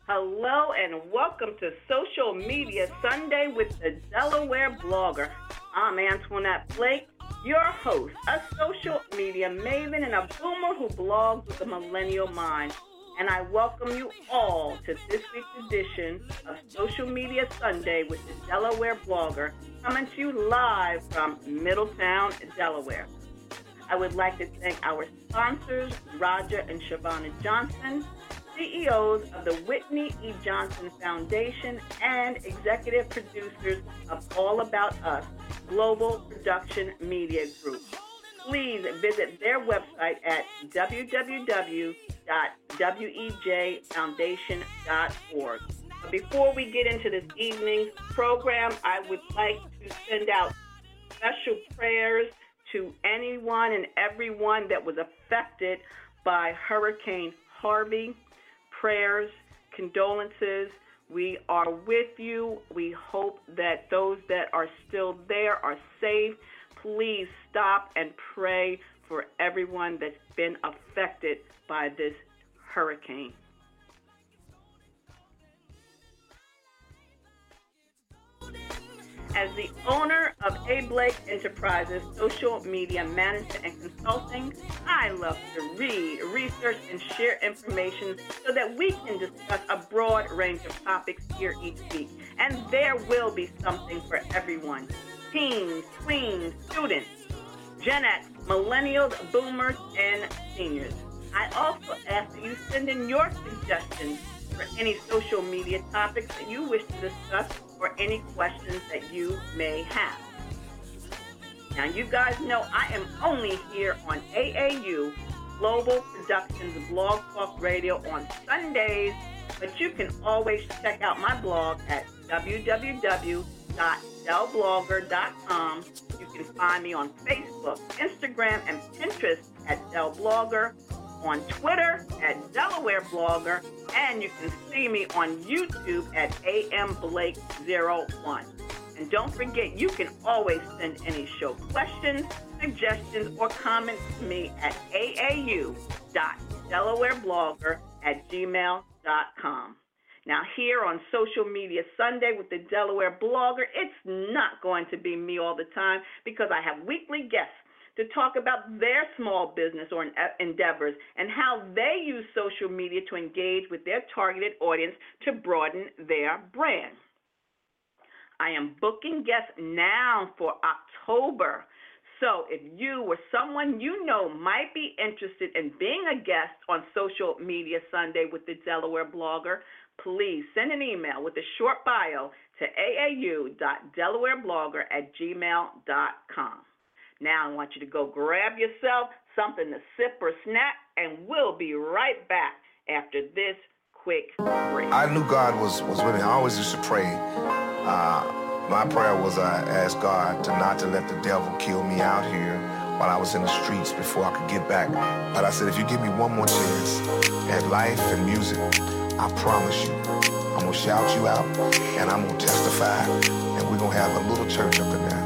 Hello and welcome to Social Media Sunday with the Delaware Blogger. I'm Antoinette Blake, your host, a social media maven and a boomer who blogs with a millennial mind. And I welcome you all to this week's edition of Social Media Sunday with the Delaware Blogger, coming to you live from Middletown, Delaware. I would like to thank our sponsors, Roger and Shavonna Johnson, CEOs of the Whitney E. Johnson Foundation, and executive producers of All About Us, Global Production Media Group. Please visit their website at www.wejfoundation.org. But before we get into this evening's program, I would like to send out special prayers to anyone and everyone that was affected by Hurricane Harvey. Prayers, condolences. We are with you. We hope that those that are still there are safe. Please stop and pray for everyone that's been affected by this hurricane. As the owner of A. Blake Enterprises, social media management and consulting, I love to read, research, and share information so that we can discuss a broad range of topics here each week. And there will be something for everyone. Teens, tweens, students, Gen X, millennials, boomers, and seniors. I also ask that you send in your suggestions for any social media topics that you wish to discuss or any questions that you may have. Now, you guys know I am only here on AAU, Global Productions Blog Talk Radio on Sundays, but you can always check out my blog at www.delblogger.com. You can find me on Facebook, Instagram, and Pinterest at Del Blogger, on Twitter at Delaware Blogger, and you can see me on YouTube at amblake01. And don't forget, you can always send any show questions, suggestions, or comments to me at aau.delawareblogger@gmail.com. Now, here on Social Media Sunday with the Delaware Blogger, it's not going to be me all the time because I have weekly guests to talk about their small business or endeavors and how they use social media to engage with their targeted audience to broaden their brand. I am booking guests now for October. So if you or someone you know might be interested in being a guest on Social Media Sunday with the Delaware Blogger, please send an email with a short bio to aau.delawareblogger@gmail.com. Now I want you to go grab yourself something to sip or snack, and we'll be right back after this quick break. I knew God was with me. I always used to pray. My prayer was I asked God not to let the devil kill me out here while I was in the streets before I could get back. But I said, if you give me one more chance at life and music, I promise you, I'm going to shout you out, and I'm going to testify, and we're going to have a little church up in there.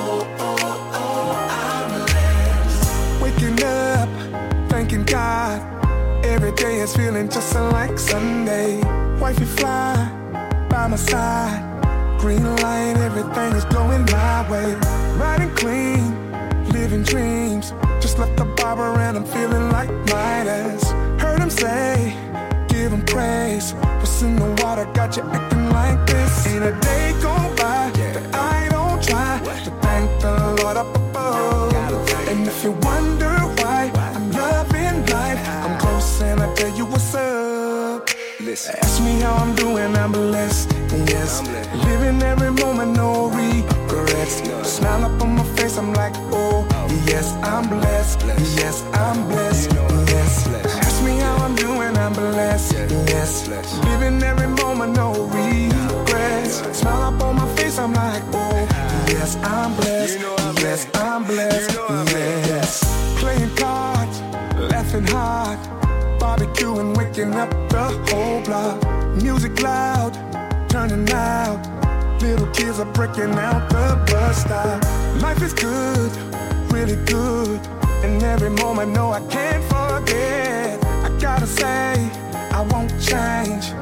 Waking up, thanking God. Every day is feeling just like Sunday. Wifey fly by my side. Green light, everything is going my way. Riding clean, living dreams. Just left the barber and I'm feeling like Midas. Heard him say, give him praise. What's in the water got you acting like this? Ain't a day go by that I don't try to thank the Lord up above. And if you wonder why I'm loving life, I'm close and I tell you what's up. Listen. Ask me how I'm doing, I'm blessed, yes. Living every moment, no regrets. Smile up on my face, I'm like, oh, yes, I'm blessed, yes, I'm blessed, yes. Ask me how I'm doing, I'm blessed, yes. Living every moment, no regrets. Smile up on my face, I'm like, oh, yes, I'm blessed, yes, I'm blessed, yes. Playing cards, laughing hard, barbecuing, waking up the whole block. Music loud, turning out. Little kids are breaking out the bus stop. Life is good, really good. And every moment, no, I can't forget. I gotta say, I won't change.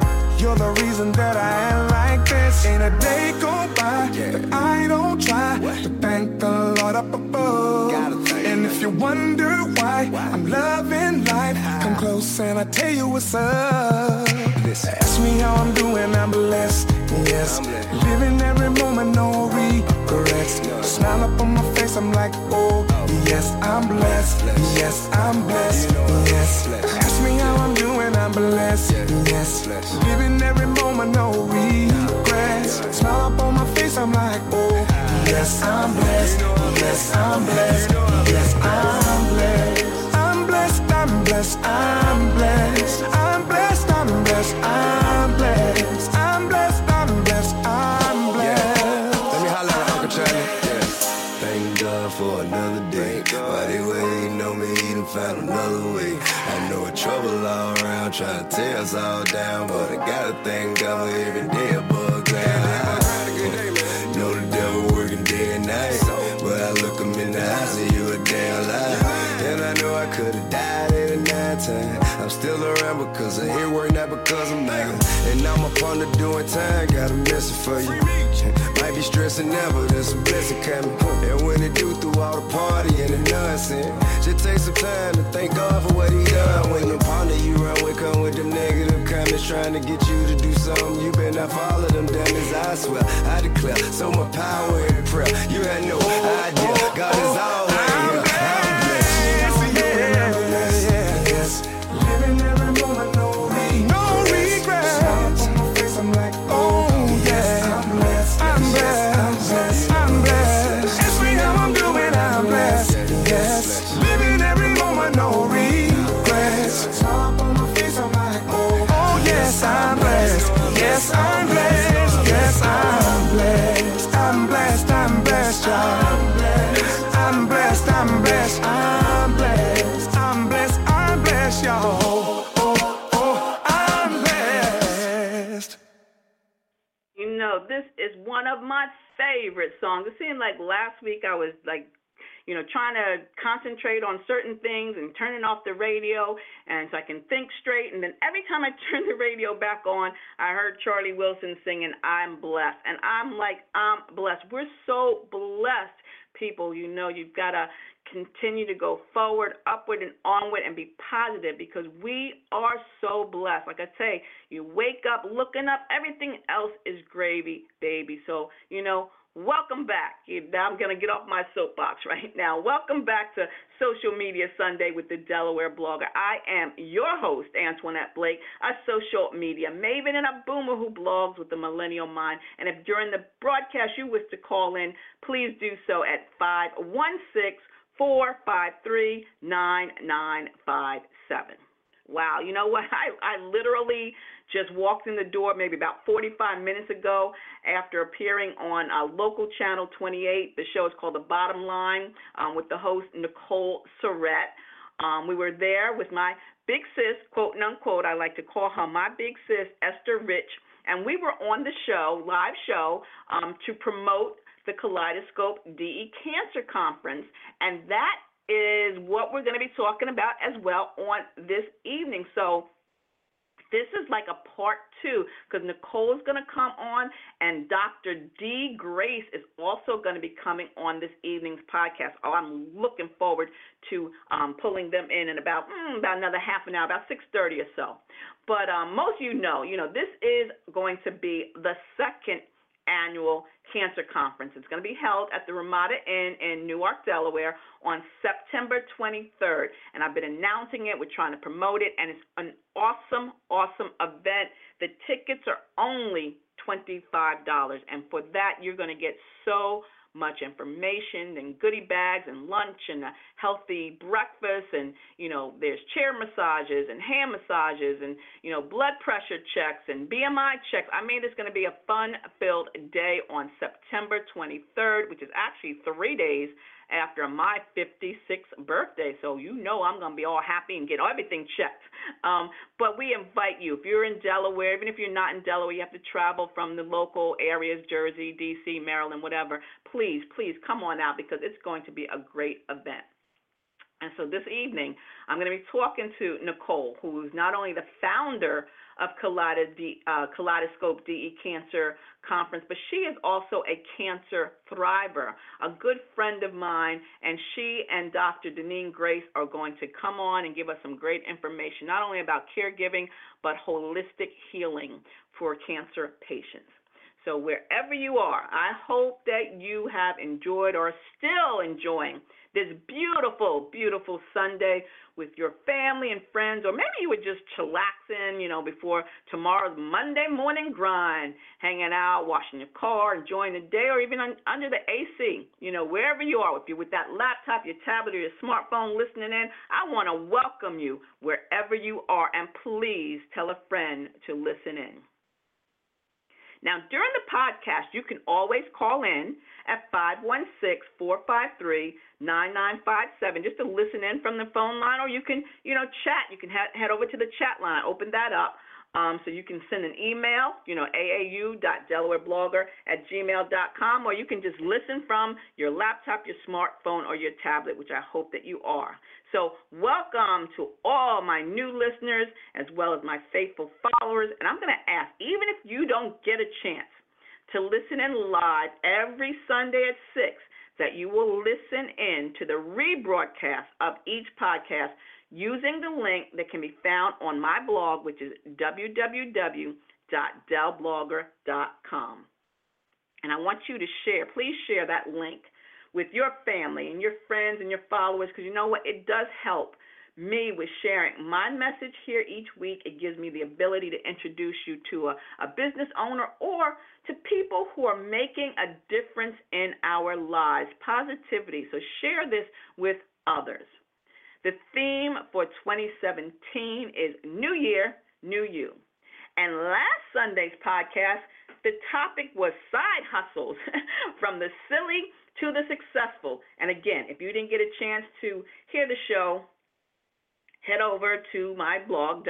You're the reason that I am like this. Ain't a day go by that I don't try to thank the Lord up above. And if you wonder why I'm loving life, come close and I tell you what's up. Ask me how I'm doing, I'm blessed, yes. Living every moment, no regrets. Smile up on my face, I'm like, oh, yes, I'm blessed, yes, I'm blessed, yes. Ask me how I'm doing, I'm blessed, yes. Living every moment, no regrets. Smile up on my face, I'm like, oh, yes, I'm blessed, yes, I'm blessed, yes, I'm blessed. I'm blessed, I'm blessed, I'm blessed. I'm blessed, I'm blessed, I'm blessed. I'm blessed, I'm blessed, I'm blessed. Let me holler at Uncle Charlie. Yeah. Thank God for another day. By the way, you know me, he done found another way. I know trouble all around, trying to tear us all down, but I gotta thank God for every day above ground. Know the devil working day and night, but I look him in the eye, say you a damn lie. And I know I could've died 89 times. I'm still around because I hear work, not because I'm mad. And I'm up on the doing time, got a message for you. Might be stressing now, but there's a blessing coming. And when it do through all the party and the nonsense, just take some time to thank God for what he done. When the partner you run with come with them negative comments, trying to get you to do something, you better not follow them dummies. I swear, I declare, so much power in prayer. You had no idea, God is always here. I'm blessed. Living every moment, no regrets. Smile on my face, I'm like, oh yeah. I'm blessed, I'm blessed, I'm blessed. Ask me how I'm doing, I'm blessed, yes. Living every moment, no regrets. Smile on my face, I'm like, oh yes, I'm blessed, yes, I'm blessed, yes, I'm blessed. I'm blessed, I'm blessed, I'm blessed. I'm blessed, I'm blessed, I'm blessed. I'm blessed, I'm blessed, y'all. I'm blessed. You know, this is one of my favorite songs. It seemed like last week I was like, trying to concentrate on certain things and turning off the radio and so I can think straight. And then every time I turned the radio back on, I heard Charlie Wilson singing, I'm blessed. And I'm like, I'm blessed. We're so blessed, people. You've got to continue to go forward, upward, and onward and be positive because we are so blessed. Like I say, you wake up looking up, everything else is gravy, baby. So, welcome back. I'm going to get off my soapbox right now. Welcome back to Social Media Sunday with the Delaware Blogger. I am your host, Antoinette Blake, a social media maven and a boomer who blogs with the millennial mind. And if during the broadcast you wish to call in, please do so at 516-453-9957. Wow, you know what? I literally just walked in the door maybe about 45 minutes ago after appearing on local channel 28. The show is called The Bottom Line with the host Nicole Surrett. We were there with my big sis, quote unquote, I like to call her my big sis, Esther Rich, and we were on the show, live show, to promote the Kaleidoscope DE Cancer Conference, and that is what we're going to be talking about as well on this evening. So this is like a part two because Nicole is going to come on and Dr. D. Grace is also going to be coming on this evening's podcast. Oh, I'm looking forward to pulling them in about another half an hour, about 6:30 or so. But most of you know, this is going to be the second annual cancer conference. It's going to be held at the Ramada Inn in Newark, Delaware on September 23rd. And I've been announcing it. We're trying to promote it. And it's an awesome, awesome event. The tickets are only $25. And for that, you're going to get so much information and goodie bags and lunch and a healthy breakfast and, there's chair massages and hand massages and, blood pressure checks and BMI checks. I mean, it's going to be a fun-filled day on September 23rd, which is actually 3 days after my 56th birthday. So I'm going to be all happy and get everything checked. But we invite you, if you're in Delaware, even if you're not in Delaware, you have to travel from the local areas, Jersey, D.C., Maryland, whatever, please come on out because it's going to be a great event. And so this evening, I'm going to be talking to Nicole, who is not only the founder of Kaleidoscope DE Cancer Conference, but she is also a cancer thriver, a good friend of mine, and she and Dr. Deneen Grace are going to come on and give us some great information, not only about caregiving, but holistic healing for cancer patients. So wherever you are, I hope that you have enjoyed or are still enjoying this beautiful, beautiful Sunday with your family and friends, or maybe you were just chillaxing, before tomorrow's Monday morning grind, hanging out, washing your car, enjoying the day, or even under the AC, wherever you are, if you're with that laptop, your tablet, or your smartphone listening in, I want to welcome you wherever you are, and please tell a friend to listen in. Now, during the podcast, you can always call in at 516-453-9957 just to listen in from the phone line, or you can, chat. You can head over to the chat line, open that up. So you can send an email, aau.delawareblogger@gmail.com, or you can just listen from your laptop, your smartphone, or your tablet, which I hope that you are. So welcome to all my new listeners as well as my faithful followers. And I'm going to ask, even if you don't get a chance to listen in live every Sunday at 6, that you will listen in to the rebroadcast of each podcast using the link that can be found on my blog, which is www.delblogger.com. And I want you to please share that link with your family and your friends and your followers, because you know what? It does help me with sharing my message here each week. It gives me the ability to introduce you to a business owner or to people who are making a difference in our lives. Positivity. So share this with others. The theme for 2017 is New Year, New You. And last Sunday's podcast, the topic was side hustles, from the silly to the successful. And again, if you didn't get a chance to hear the show, head over to my blog,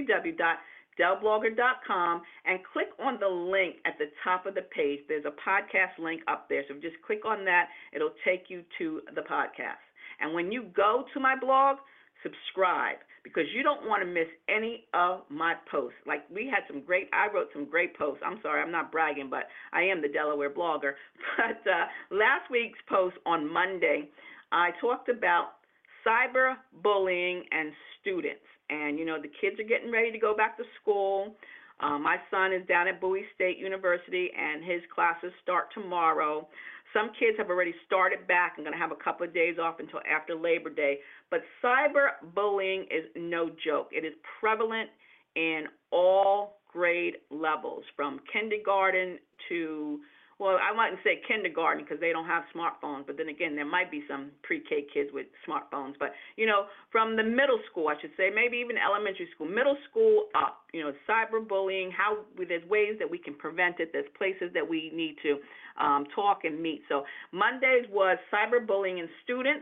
www.delblogger.com, and click on the link at the top of the page. There's a podcast link up there. So just click on that. It'll take you to the podcast. And when you go to my blog, subscribe, because you don't want to miss any of my posts. I wrote some great posts. I'm sorry, I'm not bragging, but I am the Delaware blogger. But last week's post on Monday, I talked about cyberbullying and students. And, the kids are getting ready to go back to school. My son is down at Bowie State University, and his classes start tomorrow. Some kids have already started back and going to have a couple of days off until after Labor Day. But cyberbullying is no joke. It is prevalent in all grade levels, from kindergarten to, well, I mightn't say kindergarten because they don't have smartphones, but then again, there might be some pre-K kids with smartphones. But, from the middle school, I should say, maybe even elementary school, middle school up, cyberbullying, there's ways that we can prevent it. There's places that we need to talk and meet. So Mondays was cyberbullying in students.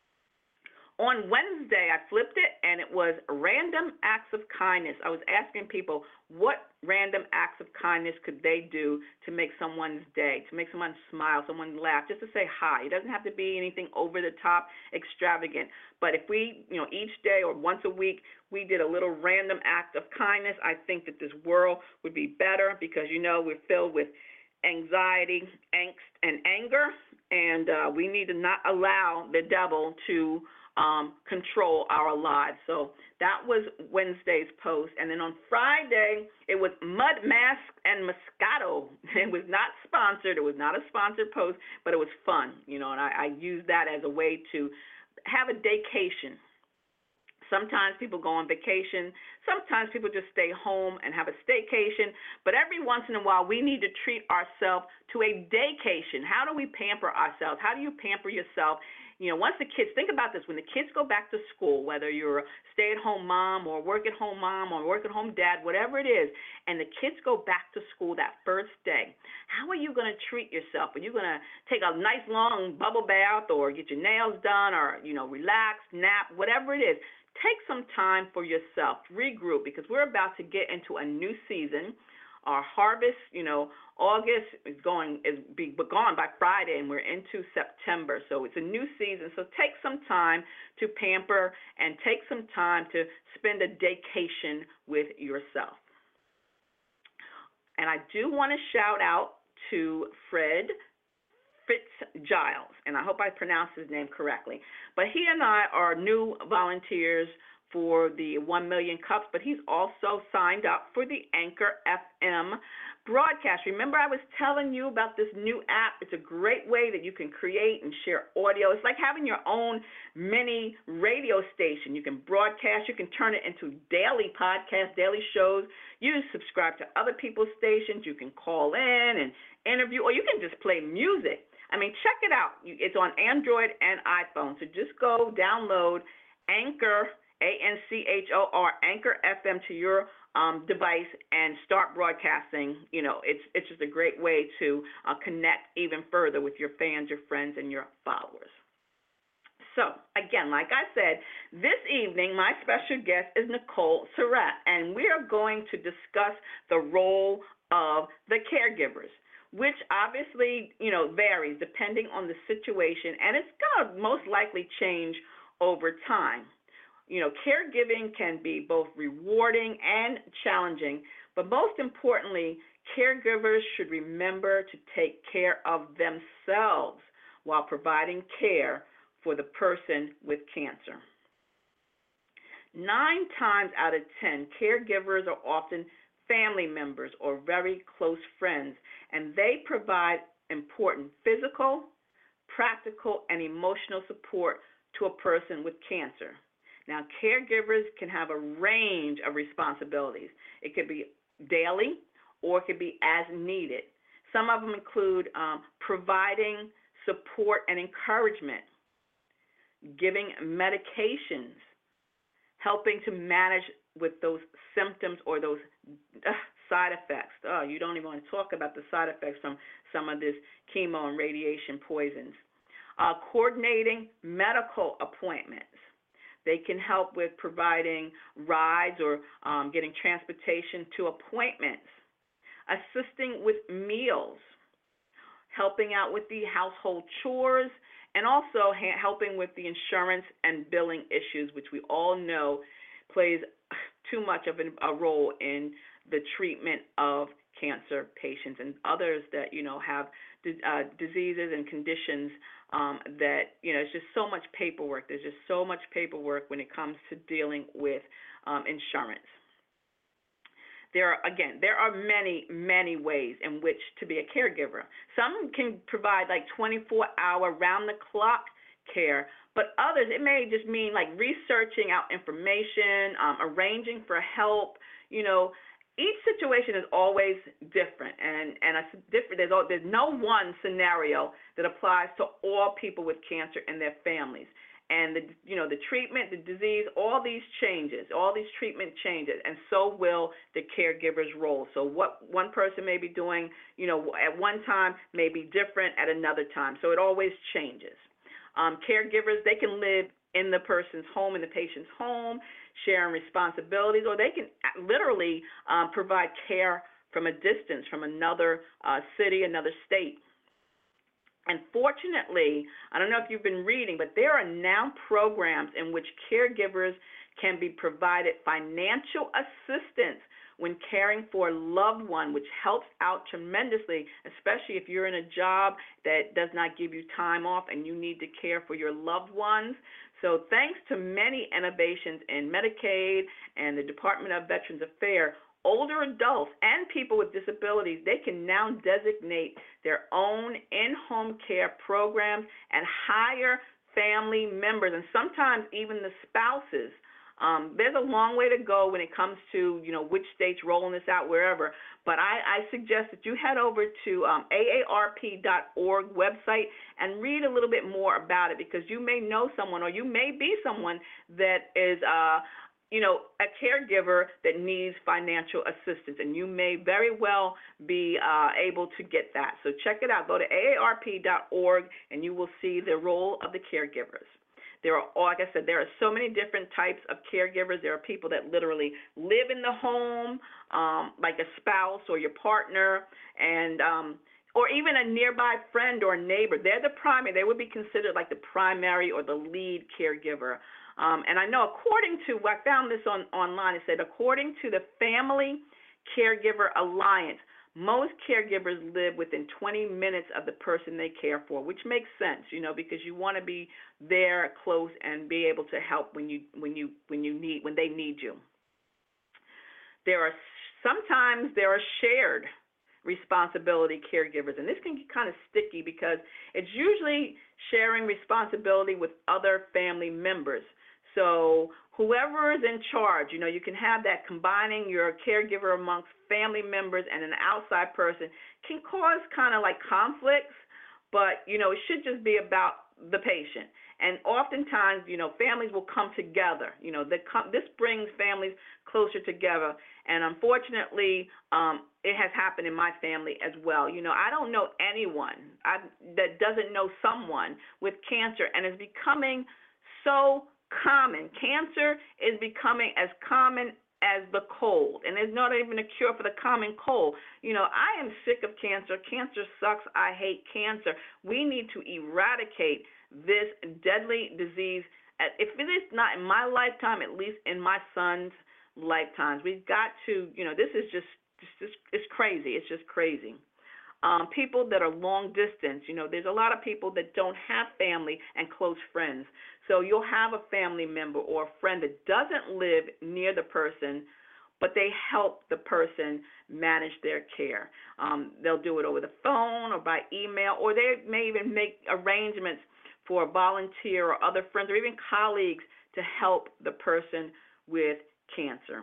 On Wednesday, I flipped it, and it was random acts of kindness. I was asking people what random acts of kindness could they do to make someone's day, to make someone smile, someone laugh, just to say hi. It doesn't have to be anything over the top, extravagant. But if we, each day or once a week, we did a little random act of kindness, I think that this world would be better, because, we're filled with anxiety, angst, and anger, and we need to not allow the devil to control our lives. So that was Wednesday's post. And then on Friday, it was Mud Mask and Moscato. It was not sponsored. It was not a sponsored post, but it was fun, and I used that as a way to have a daycation. Sometimes people go on vacation. Sometimes people just stay home and have a staycation. But every once in a while, we need to treat ourselves to a daycation. How do we pamper ourselves? How do you pamper yourself? Once the kids, think about this, when the kids go back to school, whether you're a stay-at-home mom or work-at-home mom or work-at-home dad, whatever it is, and the kids go back to school that first day, how are you going to treat yourself? Are you going to take a nice long bubble bath or get your nails done or, relax, nap, whatever it is? Take some time for yourself, regroup, because we're about to get into a new season. Our harvest, August is gone by Friday, and we're into September. So it's a new season. So take some time to pamper and take some time to spend a daycation with yourself. And I do want to shout out to Fred Fitzgiles, and I hope I pronounced his name correctly. But he and I are new volunteers for the 1 Million Cups, but he's also signed up for the Anchor FM broadcast. Remember, I was telling you about this new app. It's a great way that you can create and share audio. It's like having your own mini radio station. You can broadcast. You can turn it into daily podcasts, daily shows. You subscribe to other people's stations. You can call in and interview, or you can just play music. I mean, check it out. It's on Android and iPhone. So just go download Anchor, ANCHOR, Anchor FM to your device and start broadcasting. You know, it's just a great way to connect even further with your fans, your friends, and your followers. So, again, like I said, this evening my special guest is Nicole Surratt, and we are going to discuss the role of the caregivers, which obviously, you know, varies depending on the situation, and it's going to most likely change over time. You know, caregiving can be both rewarding and challenging, but most importantly, caregivers should remember to take care of themselves while providing care for the person with cancer. 9 times out of 10, caregivers are often family members or very close friends, and they provide important physical, practical, and emotional support to a person with cancer. Now, caregivers can have a range of responsibilities. It could be daily or it could be as needed. Some of them include providing support and encouragement, giving medications, helping to manage with those symptoms or those side effects. Oh, you don't even want to talk about the side effects from some of this chemo and radiation poisons. Coordinating medical appointments. They can help with providing rides or getting transportation to appointments, assisting with meals, helping out with the household chores, and also helping with the insurance and billing issues, which we all know plays too much of a role in the treatment of cancer patients and others that, you know, have diseases and conditions that, you know, it's just so much paperwork. There's just so much paperwork when it comes to dealing with insurance. There are many, many ways in which to be a caregiver. Some can provide like 24-hour, round-the-clock care, but others, it may just mean like researching out information, arranging for help. You know, each situation is always different, and there's no one scenario that applies to all people with cancer and their families. And the treatment, the disease, all these treatment changes, and so will the caregiver's role. So what one person may be doing, you know, at one time may be different at another time. So it always changes. Caregivers, they can live in the person's home, in the patient's home, sharing responsibilities, or they can literally provide care from a distance, from another city, another state. And fortunately, I don't know if you've been reading, but there are now programs in which caregivers can be provided financial assistance when caring for a loved one, which helps out tremendously, especially if you're in a job that does not give you time off and you need to care for your loved ones. So thanks to many innovations in Medicaid and the Department of Veterans Affairs, older adults and people with disabilities, they can now designate their own in-home care programs and hire family members and sometimes even the spouses. There's a long way to go when it comes to, you know, which states rolling this out, wherever. But I suggest that you head over to AARP.org website and read a little bit more about it, because you may know someone or you may be someone that is a caregiver that needs financial assistance, and you may very well be able to get that. So check it out. Go to AARP.org, and you will see the role of the caregivers. There are, like I said, there are so many different types of caregivers. There are people that literally live in the home, like a spouse or your partner, and or even a nearby friend or neighbor. They're the primary. They would be considered like the primary or the lead caregiver. And I know according to, I found this online, it said according to the Family Caregiver Alliance, most caregivers live within 20 minutes of the person they care for, which makes sense, because you want to be there close and be able to help when they need you. Sometimes there are shared responsibility caregivers, and this can get kind of sticky because it's usually sharing responsibility with other family members. So whoever is in charge, you can have that combining your caregiver amongst family members and an outside person can cause kind of like conflicts, but, it should just be about the patient. And oftentimes, families will come together. This brings families closer together. And unfortunately, it has happened in my family as well. I don't know anyone that doesn't know someone with cancer, and it's becoming so common. Cancer is becoming as common as the cold, and there's not even a cure for the common cold. I am sick of cancer. Cancer sucks. I hate cancer. We need to eradicate this deadly disease. If it is not in my lifetime, at least in my son's lifetimes. We've got to, this is just it's crazy. It's just crazy. People that are long distance, there's a lot of people that don't have family and close friends. So you'll have a family member or a friend that doesn't live near the person, but they help the person manage their care. They'll do it over the phone or by email, or they may even make arrangements for a volunteer or other friends or even colleagues to help the person with cancer.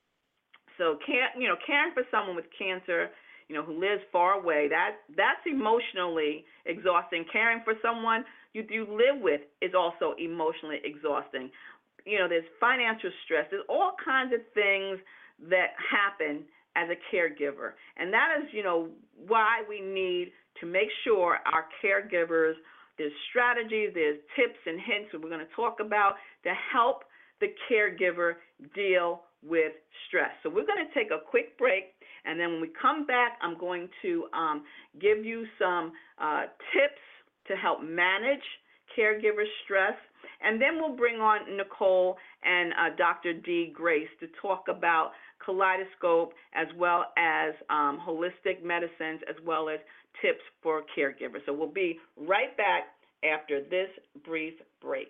So, caring for someone with cancer, who lives far away, that's emotionally exhausting. Caring for someone you live with is also emotionally exhausting. There's financial stress. There's all kinds of things that happen as a caregiver. And that is, why we need to make sure our caregivers, there's strategies, there's tips and hints that we're going to talk about to help the caregiver deal with stress. So we're going to take a quick break, and then when we come back, I'm going to give you some tips to help manage caregiver stress, and then we'll bring on Nicole and Dr. D. Grace to talk about Kaleidoscope as well as holistic medicines as well as tips for caregivers. So we'll be right back after this brief break.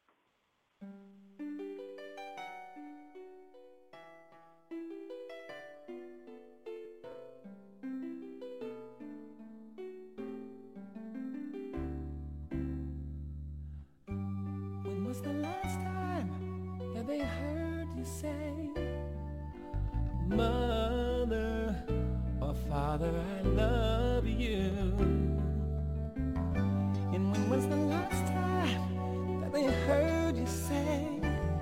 The last time that they heard you say, Mother or Father, I love you? And when was the last time that they heard you say,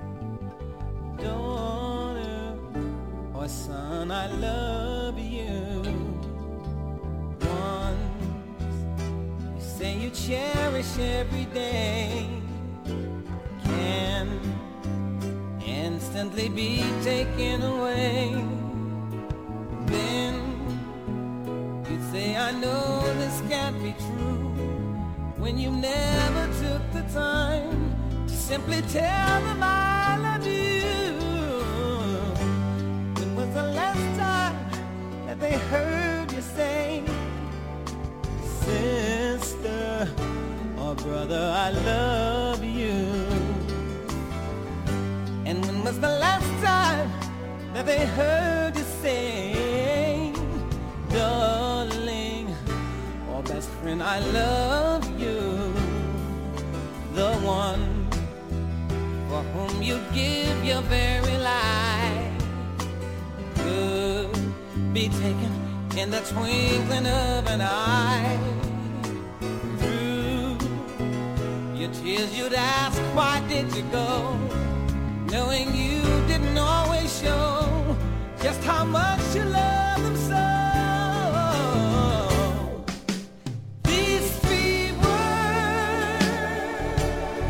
Daughter or Son, I love you? Once you say you cherish every day, instantly be taken away. Then you'd say, I know this can't be true, when you never took the time to simply tell them I love you. When was the last time that they heard you say, Sister or brother, I love you? And when was the last time that they heard you say, Darling or best friend, I love you? The one for whom you give your very life could be taken in the twinkling of an eye. Through your tears you'd ask, why did you go? Knowing you didn't always show just how much you love them so. These three words,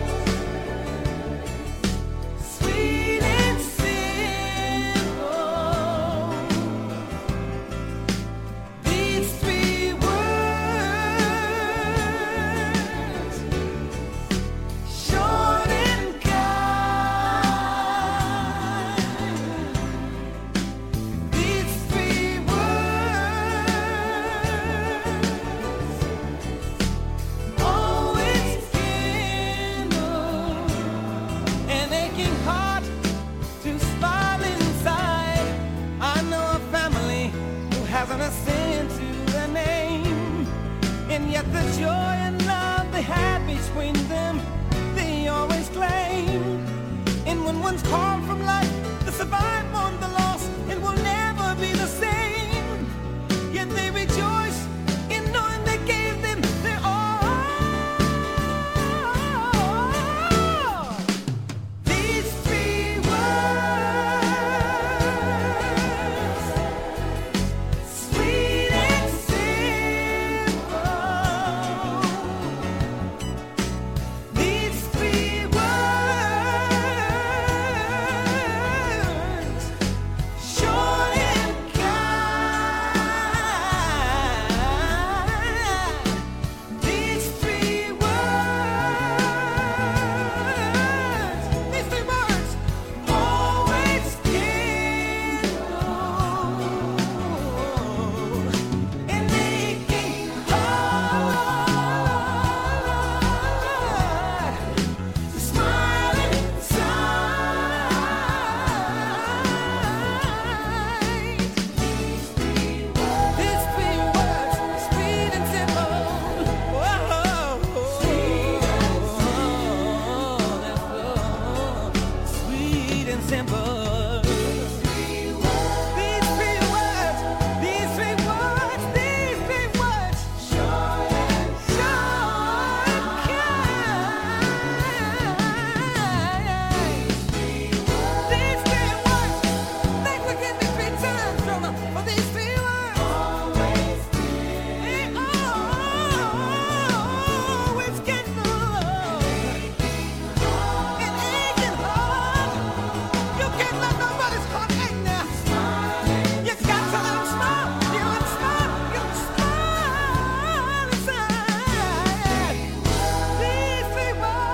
sweet and simple. These three words, short and kind. These three The joy and love they had between them, they always claim. And when one's called from life, the survive on the loss, it will never be the same. Yet they rejoice in knowing they gave them their all. These three words, sweet and simple. These three words, short and kind. These three words, always kindle and making hard to smile inside. These three words, sweet and simple. Whoa, sweet and simple. These three words, short and kind. These three words, they forgive me 3 times from for these three words. Always get love and aching heart. You can't let nobody's heart ache now. You got to let 'em smile. You smile inside. These three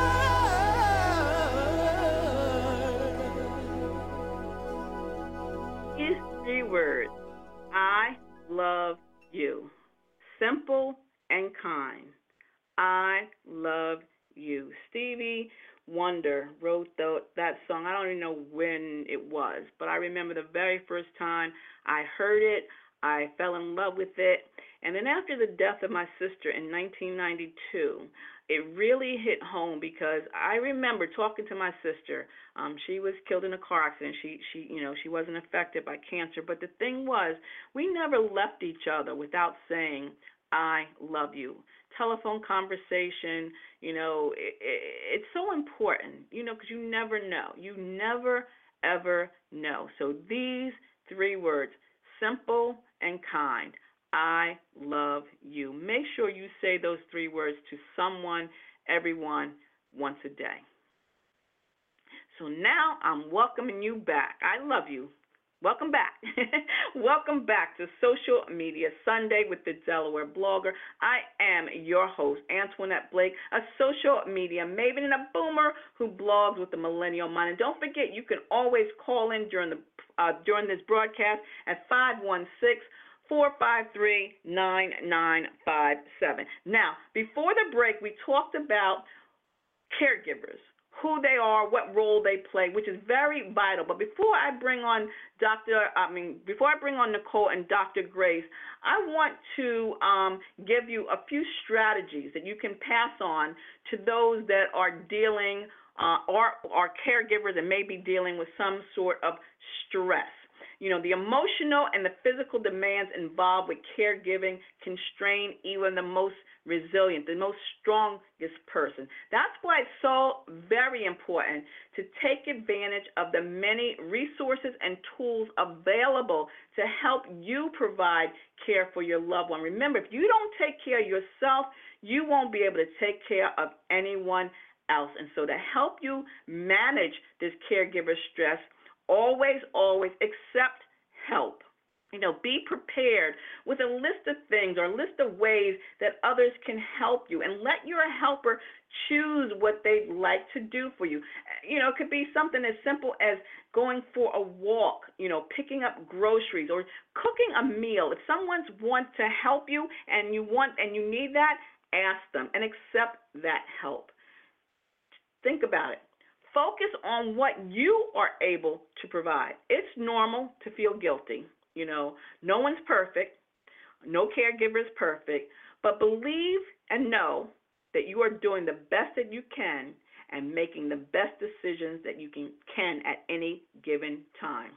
words. These three words, I love you. Simple and kind. I love you. Stevie Wonder wrote that song. I don't even know when it was, but I remember the very first time I heard it, I fell in love with it. And then after the death of my sister in 1992, it really hit home because I remember talking to my sister. She was killed in a car accident. She wasn't affected by cancer. But the thing was, we never left each other without saying, I love you. Telephone conversation, it's so important, because you never know. You never, ever know. So these three words, simple and kind, I love you. Make sure you say those three words to someone, everyone, once a day. So now I'm welcoming you back. I love you. Welcome back. Welcome back to Social Media Sunday with the Delaware Blogger. I am your host, Antoinette Blake, a social media maven and a boomer who blogs with the millennial mind. And don't forget, you can always call in during this broadcast at 516-453-9957. Now, before the break, we talked about caregivers, who they are, what role they play, which is very vital. But before I bring on Nicole and Dr. Grace, I want to give you a few strategies that you can pass on to those that are dealing or are caregivers and may be dealing with some sort of stress. The emotional and the physical demands involved with caregiving can strain even the most resilient, the most strongest person. That's why it's so very important to take advantage of the many resources and tools available to help you provide care for your loved one. Remember, if you don't take care of yourself, you won't be able to take care of anyone else. And so to help you manage this caregiver stress, always accept help. Be prepared with a list of things or a list of ways that others can help you, and let your helper choose what they'd like to do for you. It could be something as simple as going for a walk, picking up groceries or cooking a meal. If someone wants to help you and you need that, ask them and accept that help. Think about it. Focus on what you are able to provide. It's normal to feel guilty. No one's perfect. No caregiver is perfect, but believe and know that you are doing the best that you can and making the best decisions that you can at any given time.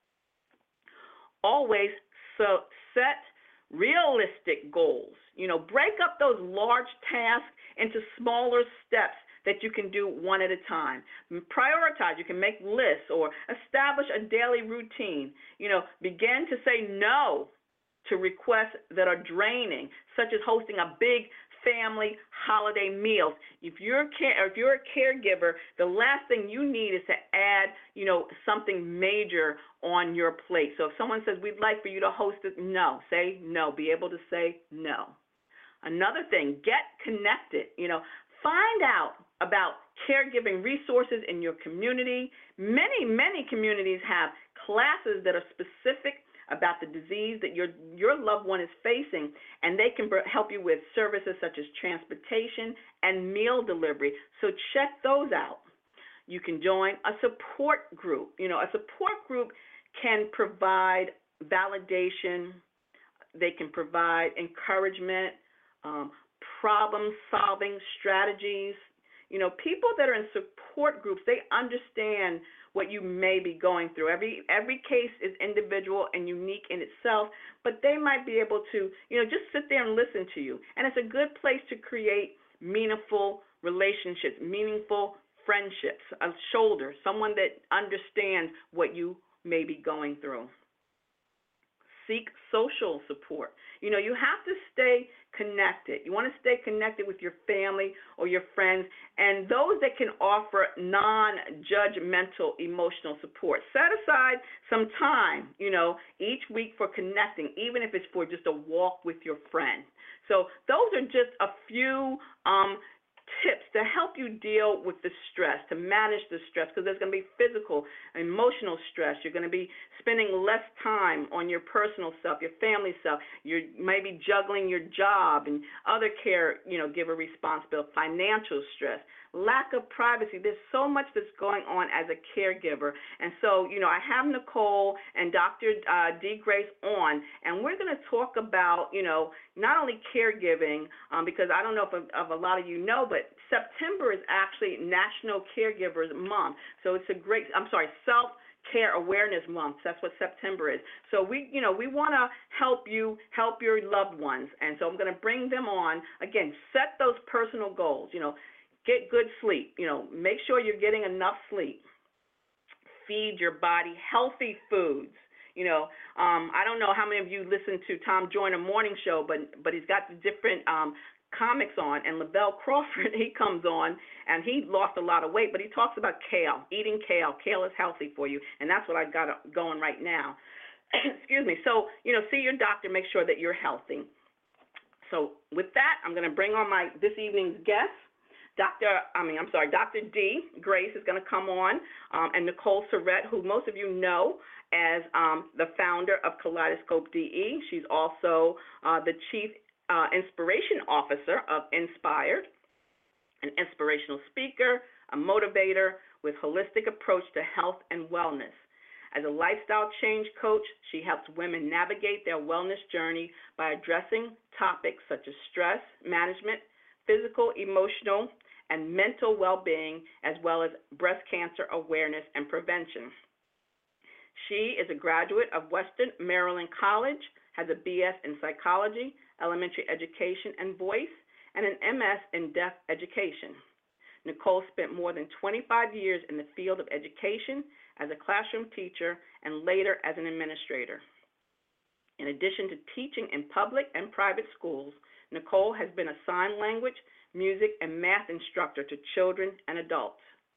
Always set realistic goals. Break up those large tasks into smaller steps that you can do one at a time. Prioritize. You can make lists or establish a daily routine. Begin to say no to requests that are draining, such as hosting a big family holiday meals. If you're a caregiver, the last thing you need is to add, something major on your plate. So if someone says, we'd like for you to host it, no, say no. Be able to say no. Another thing, get connected. Find out about caregiving resources in your community. Many communities have classes that are specific about the disease that your loved one is facing, and they can help you with services such as transportation and meal delivery. So check those out. You can join a support group. A support group can provide validation. They can provide encouragement, problem-solving strategies. People that are in support groups, they understand what you may be going through. Every case is individual and unique in itself, but they might be able to, just sit there and listen to you. And it's a good place to create meaningful relationships, meaningful friendships, a shoulder, someone that understands what you may be going through. Seek social support. You have to stay connected. You want to stay connected with your family or your friends and those that can offer non-judgmental emotional support. Set aside some time, each week for connecting, even if it's for just a walk with your friend. So those are just a few tips to help you deal with the stress, to manage the stress, because there's going to be physical, emotional stress. You're going to be spending less time on your personal self, your family self. You may be juggling your job and other giver responsibility, financial stress, lack of privacy. There's so much that's going on as a caregiver. And so, I have Nicole and Dr. D. Grace on, and we're going to talk about, not only caregiving, because I don't know if a lot of you know, but September is actually National Caregivers Month. So it's Self-Care Awareness Month. That's what September is. So we want to help you help your loved ones. And so I'm going to bring them on. Again, set those personal goals. Get good sleep. Make sure you're getting enough sleep. Feed your body healthy foods. I don't know how many of you listen to Tom Joyner Morning Show, but he's got the different comics on, and LaBelle Crawford, he comes on, and he lost a lot of weight, but he talks about kale, eating kale. Kale is healthy for you, and that's what I got going right now. Excuse me. So, see your doctor, make sure that you're healthy. So with that, I'm going to bring on this evening's guest. Dr. D. Grace is going to come on, and Nicole Surrett, who most of you know as the founder of Kaleidoscope DE. She's also the Chief Inspiration Officer of Inspired, an inspirational speaker, a motivator with holistic approach to health and wellness. As a lifestyle change coach, she helps women navigate their wellness journey by addressing topics such as stress management, physical, emotional, and mental well-being, as well as breast cancer awareness and prevention. She is a graduate of Western Maryland College, has a BS in psychology, elementary education and voice, and an MS in deaf education. Nicole spent more than 25 years in the field of education as a classroom teacher and later as an administrator. In addition to teaching in public and private schools, Nicole has been a sign language, music, and math instructor to children and adults.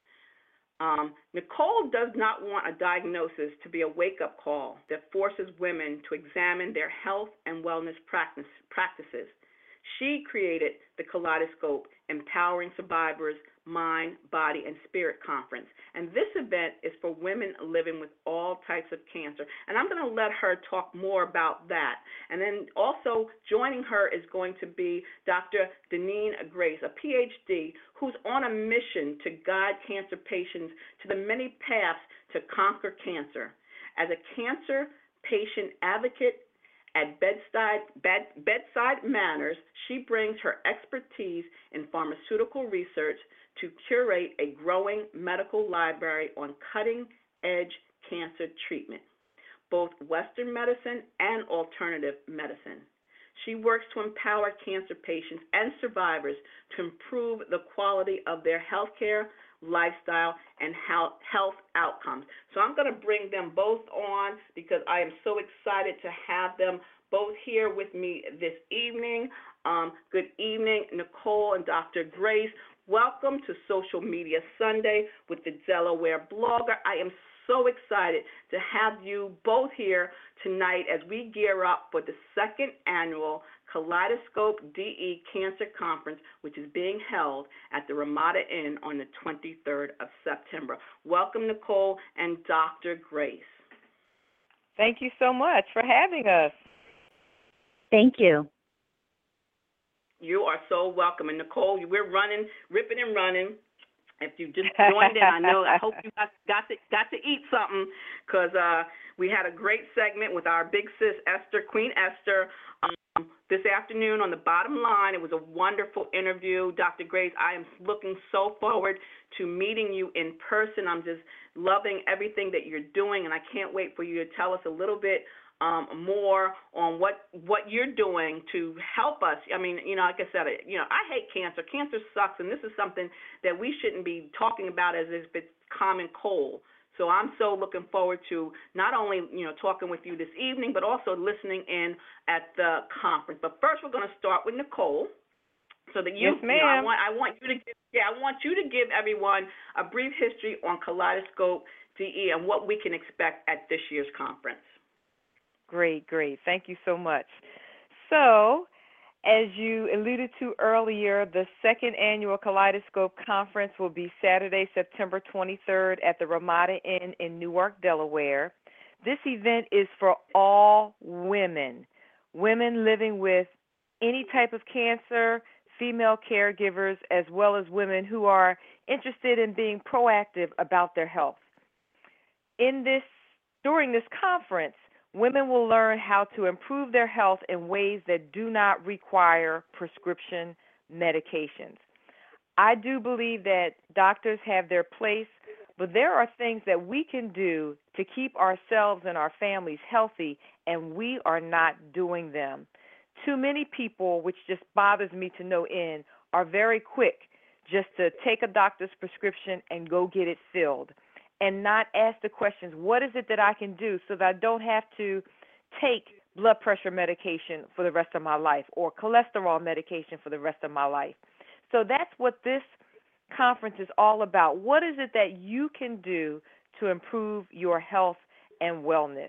Nicole does not want a diagnosis to be a wake-up call that forces women to examine their health and wellness practices. She created the Kaleidoscope Empowering Survivors Mind, Body, and Spirit Conference. And this event is for women living with all types of cancer. And I'm going to let her talk more about that. And then also joining her is going to be Dr. Deneen Grace, a PhD, who's on a mission to guide cancer patients to the many paths to conquer cancer. As a cancer patient advocate At Bedside Manners, she brings her expertise in pharmaceutical research to curate a growing medical library on cutting-edge cancer treatment, both Western medicine and alternative medicine. She works to empower cancer patients and survivors to improve the quality of their health care, lifestyle, and health outcomes. So I'm going to bring them both on because I am so excited to have them both here with me this evening. Good evening, Nicole and Dr. Grace. Welcome to Social Media Sunday with the Delaware Blogger. I am so excited to have you both here tonight as we gear up for the second annual Kaleidoscope DE Cancer Conference, which is being held at the Ramada Inn on the 23rd of September. Welcome, Nicole and Dr. Grace. Thank you so much for having us. Thank you. You are so welcome. And Nicole, we're running, ripping and running. If you just joined in, I hope you got to eat something because we had a great segment with our big sis, Queen Esther, this afternoon on The Bottom Line. It was a wonderful interview. Dr. Grace, I am looking so forward to meeting you in person. I'm just loving everything that you're doing, and I can't wait for you to tell us a little bit more on what you're doing to help us. I mean, like I said, I hate cancer. Cancer sucks, and this is something that we shouldn't be talking about as if it's common cold. So I'm so looking forward to not only, talking with you this evening, but also listening in at the conference. But first, we're going to start with Nicole. So that yes, ma'am. I want you to give everyone a brief history on Kaleidoscope DE and what we can expect at this year's conference. Great. Thank you so much. So, as you alluded to earlier, the second annual Kaleidoscope Conference will be Saturday, September 23rd at the Ramada Inn in Newark, Delaware. This event is for all women living with any type of cancer, female caregivers, as well as women who are interested in being proactive about their health. During this conference, women will learn how to improve their health in ways that do not require prescription medications. I do believe that doctors have their place, but there are things that we can do to keep ourselves and our families healthy, and we are not doing them. Too many people, which just bothers me to no end, are very quick just to take a doctor's prescription and go get it filled, and not ask the questions, what is it that I can do so that I don't have to take blood pressure medication for the rest of my life or cholesterol medication for the rest of my life? So that's what this conference is all about. What is it that you can do to improve your health and wellness?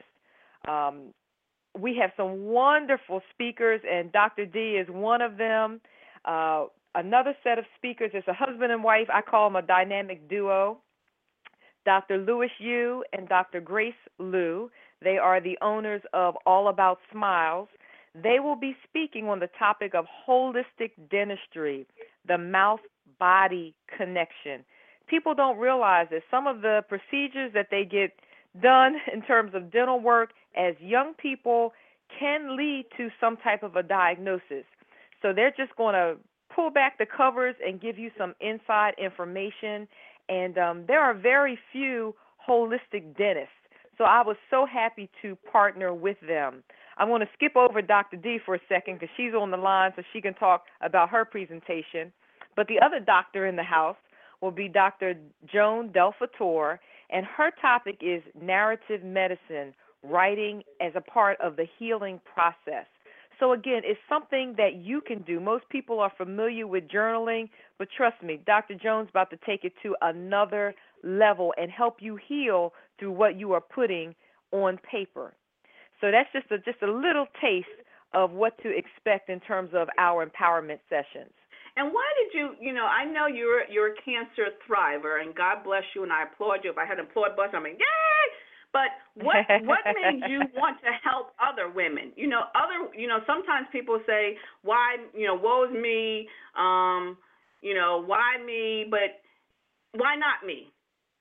We have some wonderful speakers, and Dr. D is one of them. Another set of speakers is a husband and wife. I call them a dynamic duo. Dr. Louis Yu and Dr. Grace Liu. They are the owners of All About Smiles. They will be speaking on the topic of holistic dentistry, the mouth-body connection. People don't realize that some of the procedures that they get done in terms of dental work as young people can lead to some type of a diagnosis. So they're just going to pull back the covers and give you some inside information. And there are very few holistic dentists. So I was so happy to partner with them. I'm going to skip over Dr. D for a second because she's on the line so she can talk about her presentation. But the other doctor in the house will be Dr. Joan Delfatore, and her topic is narrative medicine, writing as a part of the healing process. So again, it's something that you can do. Most people are familiar with journaling, but trust me, Dr. Jones is about to take it to another level and help you heal through what you are putting on paper. So that's just a little taste of what to expect in terms of our empowerment sessions. And why did I know you're a cancer thriver, and God bless you, and I applaud you. If I had an applaud button, I'm like, yay! But what made you want to help other women? Sometimes people say, why, woe is me, why me, but why not me?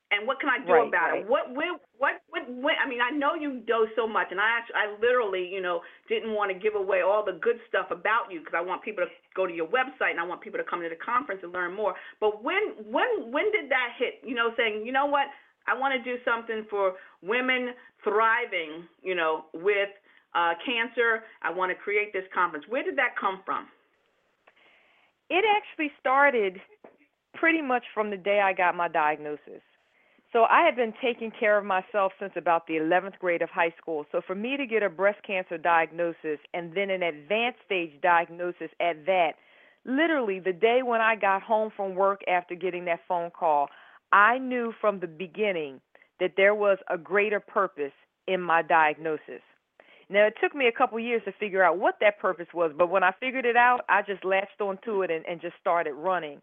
And what can I do about it? What, I mean, I know you do so much, and I literally, didn't want to give away all the good stuff about you because I want people to go to your website and I want people to come to the conference and learn more. But when did that hit? Saying, you know what, I want to do something for women thriving, with cancer. I want to create this conference. Where did that come from? It actually started pretty much from the day I got my diagnosis. So I had been taking care of myself since about the 11th grade of high school. So for me to get a breast cancer diagnosis and then an advanced stage diagnosis at that, literally the day when I got home from work after getting that phone call, I knew from the beginning that there was a greater purpose in my diagnosis. Now, it took me a couple years to figure out what that purpose was, but when I figured it out, I just latched onto it and just started running.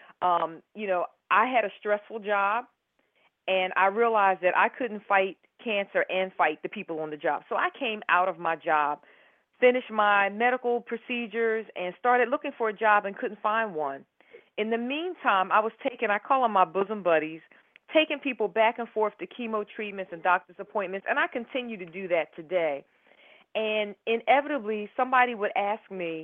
I had a stressful job. And I realized that I couldn't fight cancer and fight the people on the job. So I came out of my job, finished my medical procedures, and started looking for a job and couldn't find one. In the meantime, I call them my bosom buddies, taking people back and forth to chemo treatments and doctor's appointments, and I continue to do that today. And inevitably, somebody would ask me,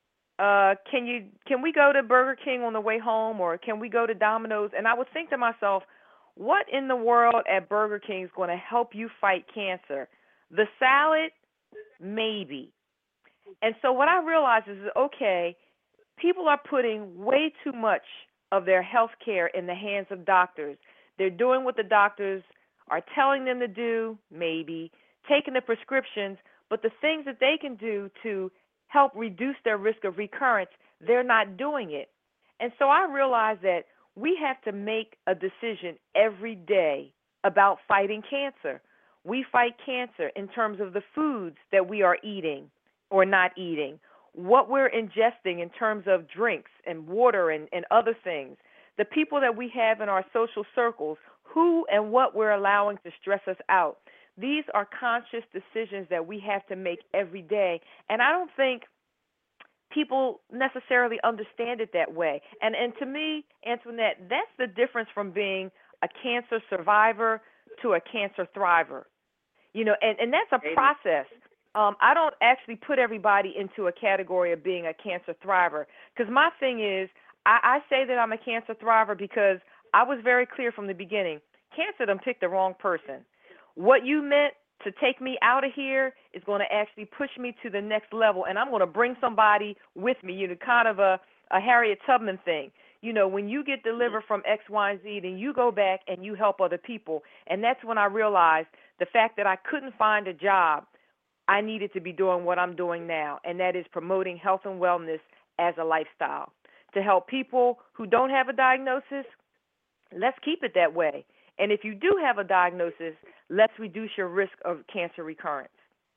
can we go to Burger King on the way home, or can we go to Domino's? And I would think to myself, what in the world at Burger King is going to help you fight cancer? The salad? Maybe. And so what I realized is, okay, people are putting way too much of their health care in the hands of doctors. They're doing what the doctors are telling them to do, maybe, taking the prescriptions, but the things that they can do to help reduce their risk of recurrence, they're not doing it. And so I realized that we have to make a decision every day about fighting cancer. We fight cancer in terms of the foods that we are eating or not eating, what we're ingesting in terms of drinks and water and other things, the people that we have in our social circles, who and what we're allowing to stress us out. These are conscious decisions that we have to make every day, and I don't think people necessarily understand it that way. And to me, Antoinette, that's the difference from being a cancer survivor to a cancer thriver. And that's a process. I don't actually put everybody into a category of being a cancer thriver, because my thing is, I say that I'm a cancer thriver because I was very clear from the beginning. Cancer done picked the wrong person. What you meant to take me out of here is going to actually push me to the next level, and I'm going to bring somebody with me, kind of a Harriet Tubman thing. When you get delivered from X, Y, and Z, then you go back and you help other people. And that's when I realized the fact that I couldn't find a job, I needed to be doing what I'm doing now, and that is promoting health and wellness as a lifestyle. To help people who don't have a diagnosis, let's keep it that way. And if you do have a diagnosis, let's reduce your risk of cancer recurrence.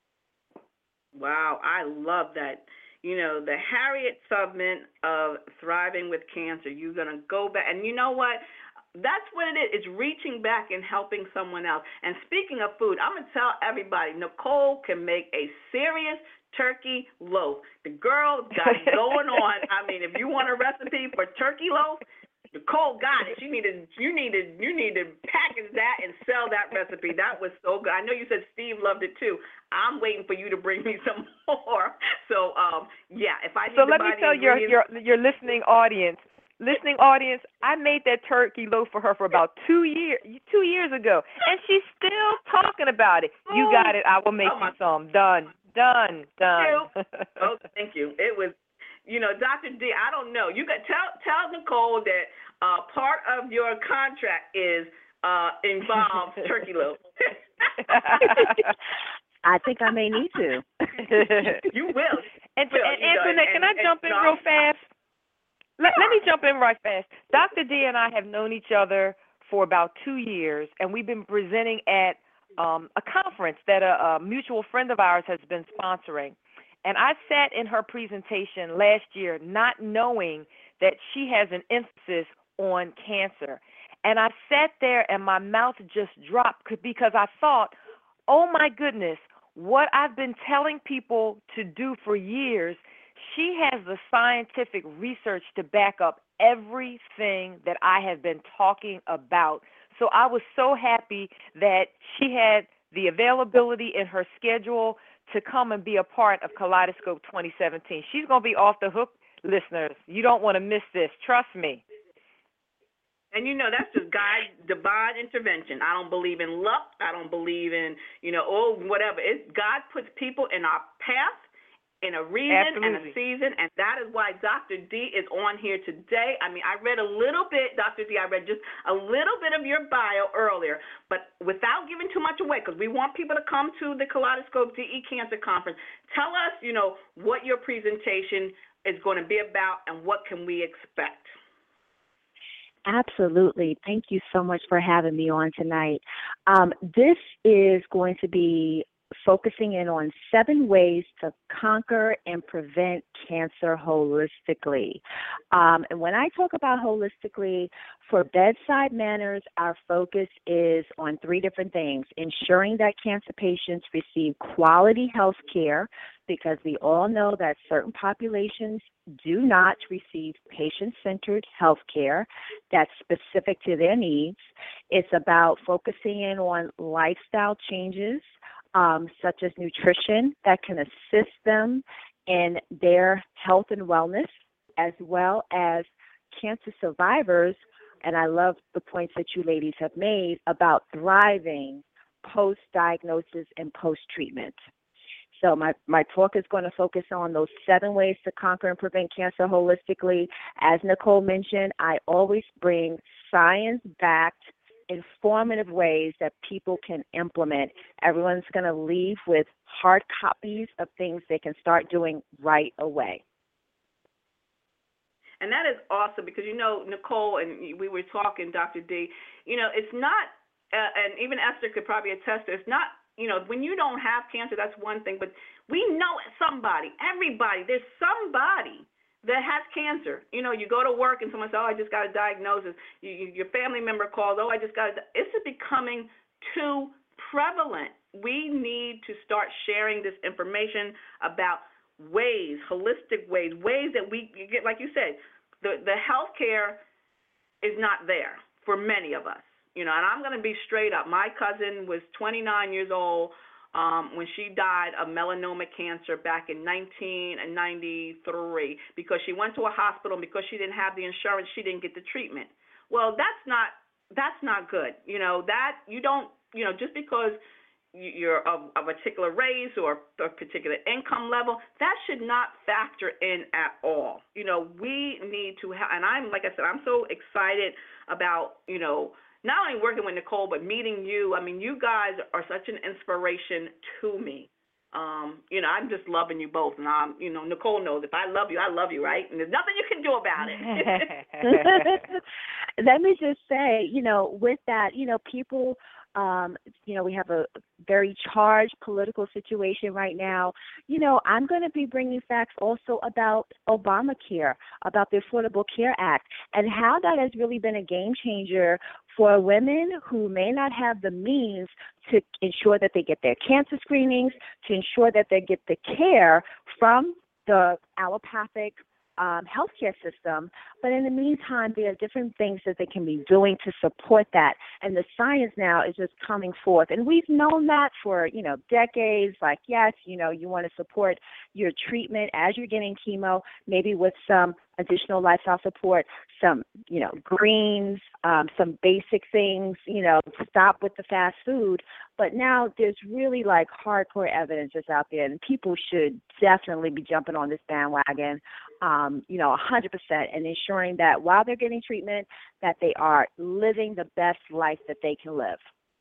Wow, I love that. The Harriet Tubman of thriving with cancer. You're going to go back. And you know what? That's what it is. It's reaching back and helping someone else. And speaking of food, I'm going to tell everybody, Nicole can make a serious turkey loaf. The girl got it going on. I mean, if you want a recipe for turkey loaf, Nicole got it. You need to package that and sell that recipe. That was so good. I know you said Steve loved it too. I'm waiting for you to bring me some more. So if I need so let me tell your listening audience. I made that turkey loaf for her for about 2 years ago, and she's still talking about it. You got it. I will make you some. Done. Oh, thank you. It was. Dr. D, I don't know. You got tell Nicole that part of your contract involves turkey loaf. I think I may need to. You will. And Antoinette, can I jump in real fast? Let me jump in right fast. Dr. D and I have known each other for about 2 years, and we've been presenting at a conference that a mutual friend of ours has been sponsoring. And I sat in her presentation last year not knowing that she has an emphasis on cancer. And I sat there and my mouth just dropped because I thought, oh, my goodness, what I've been telling people to do for years, she has the scientific research to back up everything that I have been talking about. So I was so happy that she had the availability in her schedule to come and be a part of Kaleidoscope 2017. She's going to be off the hook, listeners. You don't want to miss this. Trust me. And that's just divine intervention. I don't believe in luck. I don't believe in, whatever. God puts people in our path in a reason and a season, and that is why Dr. D is on here today. I mean, I read a little bit, Dr. D, I read just a little bit of your bio earlier, but without giving too much away, because we want people to come to the Kaleidoscope DE Cancer Conference. Tell us, what your presentation is going to be about and what can we expect. Absolutely. Thank you so much for having me on tonight. This is going to be focusing in on 7 ways to conquer and prevent cancer holistically. And when I talk about holistically, for bedside manners, our focus is on 3 different things: ensuring that cancer patients receive quality health care, because we all know that certain populations do not receive patient-centered health care that's specific to their needs. It's about focusing in on lifestyle changes, such as nutrition, that can assist them in their health and wellness, as well as cancer survivors. And I love the points that you ladies have made about thriving post-diagnosis and post-treatment. So my talk is going to focus on those 7 ways to conquer and prevent cancer holistically. As Nicole mentioned, I always bring science-backed, informative ways that people can implement. Everyone's going to leave with hard copies of things they can start doing right away. And that is awesome because, Nicole, and we were talking, Dr. D, it's not, and even Esther could probably attest to, it's not, when you don't have cancer, that's one thing, but we know everybody, there's somebody that has cancer. You go to work and someone says, I just got a diagnosis. Your family member calls, I just got it's becoming too prevalent. We need to start sharing this information about ways, holistic ways that we get, like you said, the health care is not there for many of us. And I'm going to be straight up. My cousin was 29 years old when she died of melanoma cancer back in 1993 because she went to a hospital, and because she didn't have the insurance, she didn't get the treatment. Well, that's not good. That you don't, just because you're of a particular race or a particular income level, that should not factor in at all. We need to have, and like I said, I'm so excited about, not only working with Nicole, but meeting you. I mean, you guys are such an inspiration to me. I'm just loving you both. And Nicole knows if I love you, right? And there's nothing you can do about it. Let me just say, with that, people, we have a very charged political situation right now. I'm going to be bringing facts also about Obamacare, about the Affordable Care Act, and how that has really been a game changer for women who may not have the means to ensure that they get their cancer screenings, to ensure that they get the care from the allopathic healthcare system. But in the meantime, there are different things that they can be doing to support that. And the science now is just coming forth. And we've known that for, decades. Like, yes, you want to support your treatment as you're getting chemo, maybe with some additional lifestyle support, some, greens, some basic things, stop with the fast food. But now there's really like hardcore evidence that's out there, and people should definitely be jumping on this bandwagon, 100%, and ensuring that while they're getting treatment, that they are living the best life that they can live.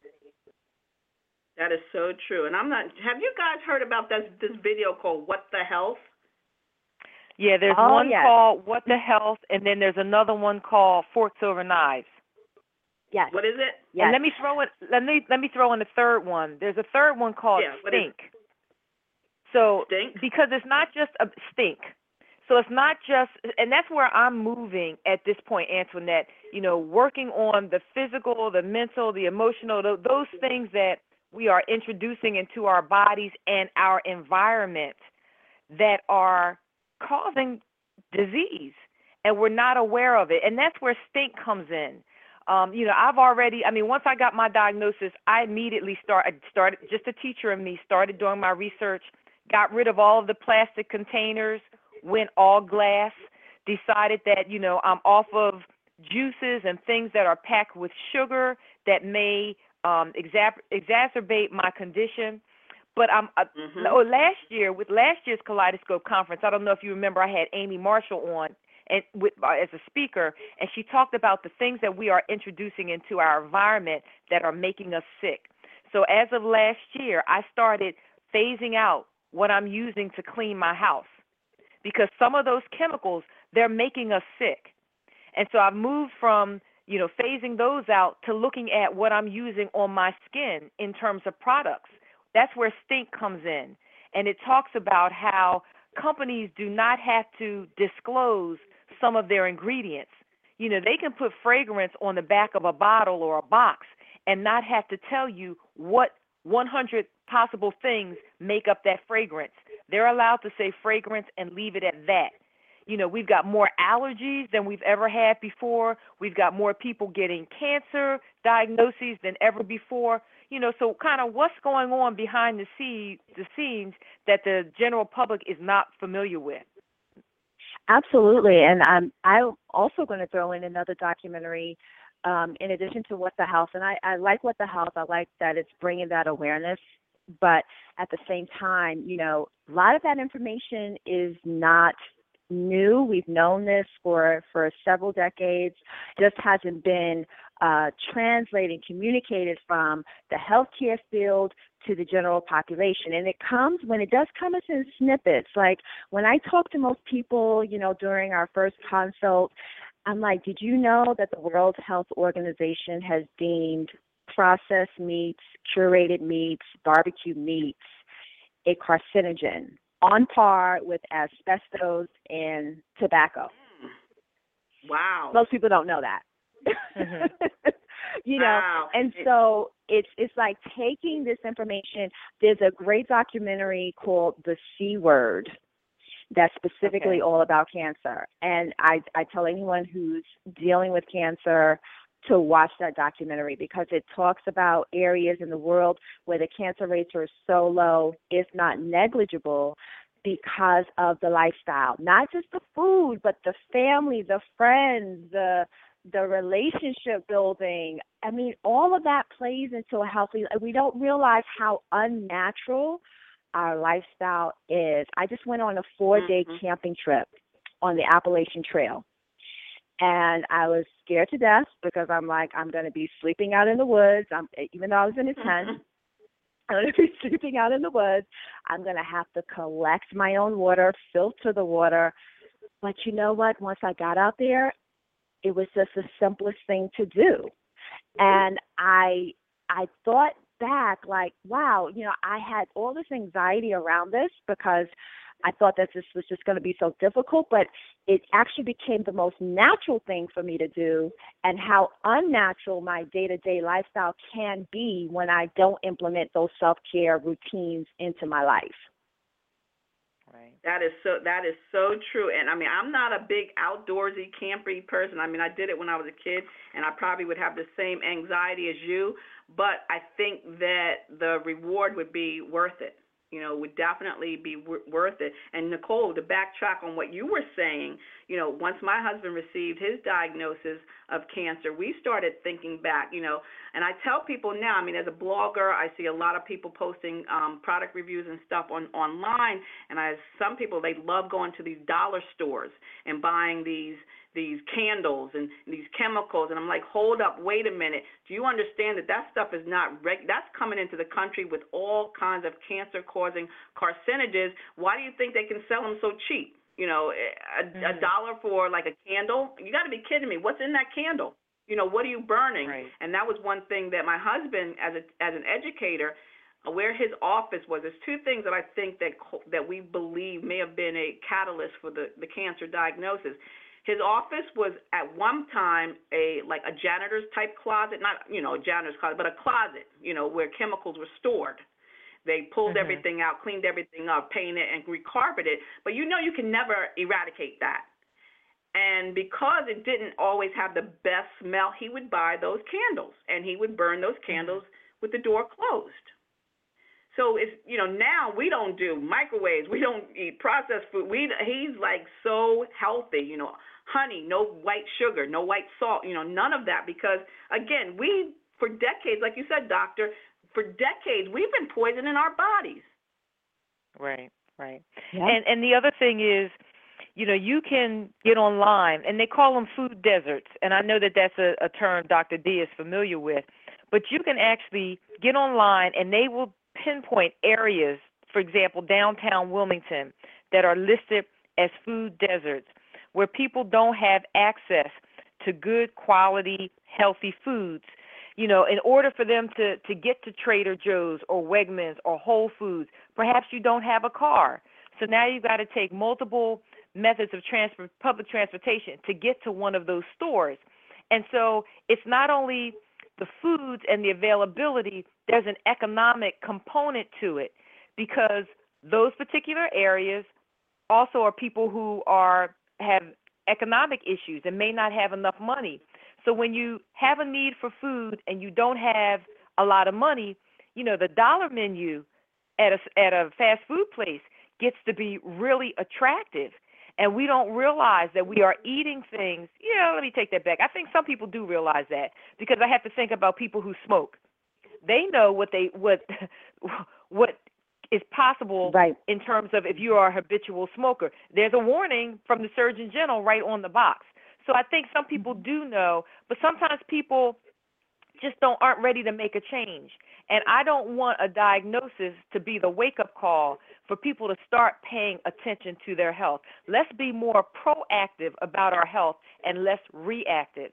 That is so true. And have you guys heard about this video called What the Health? Yeah, there's one called What the Health, and then there's another one called Forks Over Knives. Yes. What is it? Yes. And let me throw in a third one. There's a third one called Stink. So Stink? Because it's not just a stink. So it's not just, and that's where I'm moving at this point, Antoinette, working on the physical, the mental, the emotional, those things that we are introducing into our bodies and our environment that are causing disease, and we're not aware of it. And that's where stink comes in. I've already, once I got my diagnosis, I immediately started, just a teacher in me, started doing my research, got rid of all of the plastic containers, went all glass, decided that, I'm off of juices and things that are packed with sugar that may exacerbate my condition. But last year, with last year's Kaleidoscope Conference, I don't know if you remember, I had Amy Marshall on and as a speaker, and she talked about the things that we are introducing into our environment that are making us sick. So as of last year, I started phasing out what I'm using to clean my house because some of those chemicals, they're making us sick. And so I've moved from, phasing those out to looking at what I'm using on my skin in terms of products. That's where Stink comes in. And it talks about how companies do not have to disclose some of their ingredients. They can put fragrance on the back of a bottle or a box and not have to tell you what 100 possible things make up that fragrance. They're allowed to say fragrance and leave it at that. We've got more allergies than we've ever had before. We've got more people getting cancer diagnoses than ever before. So kind of what's going on behind the scenes that the general public is not familiar with. Absolutely. And I'm also going to throw in another documentary in addition to What the Health. And I like What the Health. I like that it's bringing that awareness. But at the same time, a lot of that information is not new. We've known this for several decades. Just hasn't been translated, communicated from the healthcare field to the general population. And when it does come in snippets, like when I talk to most people, during our first consult, I'm like, did you know that the World Health Organization has deemed processed meats, curated meats, barbecue meats a carcinogen, on par with asbestos and tobacco? Wow. Most people don't know that. Wow. And so it's like taking this information. There's a great documentary called The C Word that's specifically all about cancer. And I tell anyone who's dealing with cancer to watch that documentary because it talks about areas in the world where the cancer rates are so low, if not negligible, because of the lifestyle. Not just the food, but the family, the friends, the relationship building. All of that plays into a healthy. We don't realize how unnatural our lifestyle is. I just went on a 4-day camping trip on the Appalachian Trail. And I was scared to death because I'm like, I'm going to be sleeping out in the woods. Even though I was in a tent, I'm going to be sleeping out in the woods. I'm going to have to collect my own water, filter the water. But you know what? Once I got out there, it was just the simplest thing to do. And I thought back like, wow, I had all this anxiety around this because I thought that this was just going to be so difficult, but it actually became the most natural thing for me to do, and how unnatural my day-to-day lifestyle can be when I don't implement those self-care routines into my life. Right. That is so true. And I'm not a big outdoorsy, campy person. I did it when I was a kid, and I probably would have the same anxiety as you, but I think that the reward would be worth it. Would definitely be worth it. And Nicole, to backtrack on what you were saying, once my husband received his diagnosis of cancer, we started thinking back, and I tell people now, as a blogger, I see a lot of people posting product reviews and stuff online, and some people, they love going to these dollar stores and buying these candles and these chemicals, and I'm like, hold up, wait a minute. Do you understand that stuff is not that's coming into the country with all kinds of cancer-causing carcinogens? Why do you think they can sell them so cheap? A dollar for like a candle? You got to be kidding me. What's in that candle? What are you burning? Right. And that was one thing that my husband, as an educator, where his office was, there's two things that I think that we believe may have been a catalyst for the cancer diagnosis. His office was at one time a janitor's type closet, not a janitor's closet, but a closet, where chemicals were stored. They pulled everything out, cleaned everything up, painted and recarpeted, but you can never eradicate that. And And because it didn't always have the best smell, he would buy those candles, and he would burn those candles with the door closed. So it's, now we don't do microwaves. We don't eat processed food. He's like so healthy, honey, no white sugar, no white salt, none of that. Because, again, for decades, like you said, doctor, for decades, we've been poisoning our bodies. Right. Yeah. And the other thing is, you can get online, and they call them food deserts. And I know that that's a term Dr. D is familiar with. But you can actually get online, and they will pinpoint areas, for example, downtown Wilmington, that are listed as food deserts, where people don't have access to good quality, healthy foods. In order for them to get to Trader Joe's or Wegmans or Whole Foods, perhaps you don't have a car. So now you've got to take multiple methods of public transportation to get to one of those stores. And so it's not only the foods and the availability, there's an economic component to it, because those particular areas also are people who have economic issues and may not have enough money. So when you have a need for food and you don't have a lot of money, the dollar menu at a fast food place gets to be really attractive. And we don't realize that we are eating things. Let me take that back. I think some people do realize that, because I have to think about people who smoke. They know what is possible, right, in terms of if you are a habitual smoker. There's a warning from the Surgeon General right on the box. So I think some people do know, but sometimes people just aren't ready to make a change. And I don't want a diagnosis to be the wake-up call for people to start paying attention to their health. Let's be more proactive about our health and less reactive.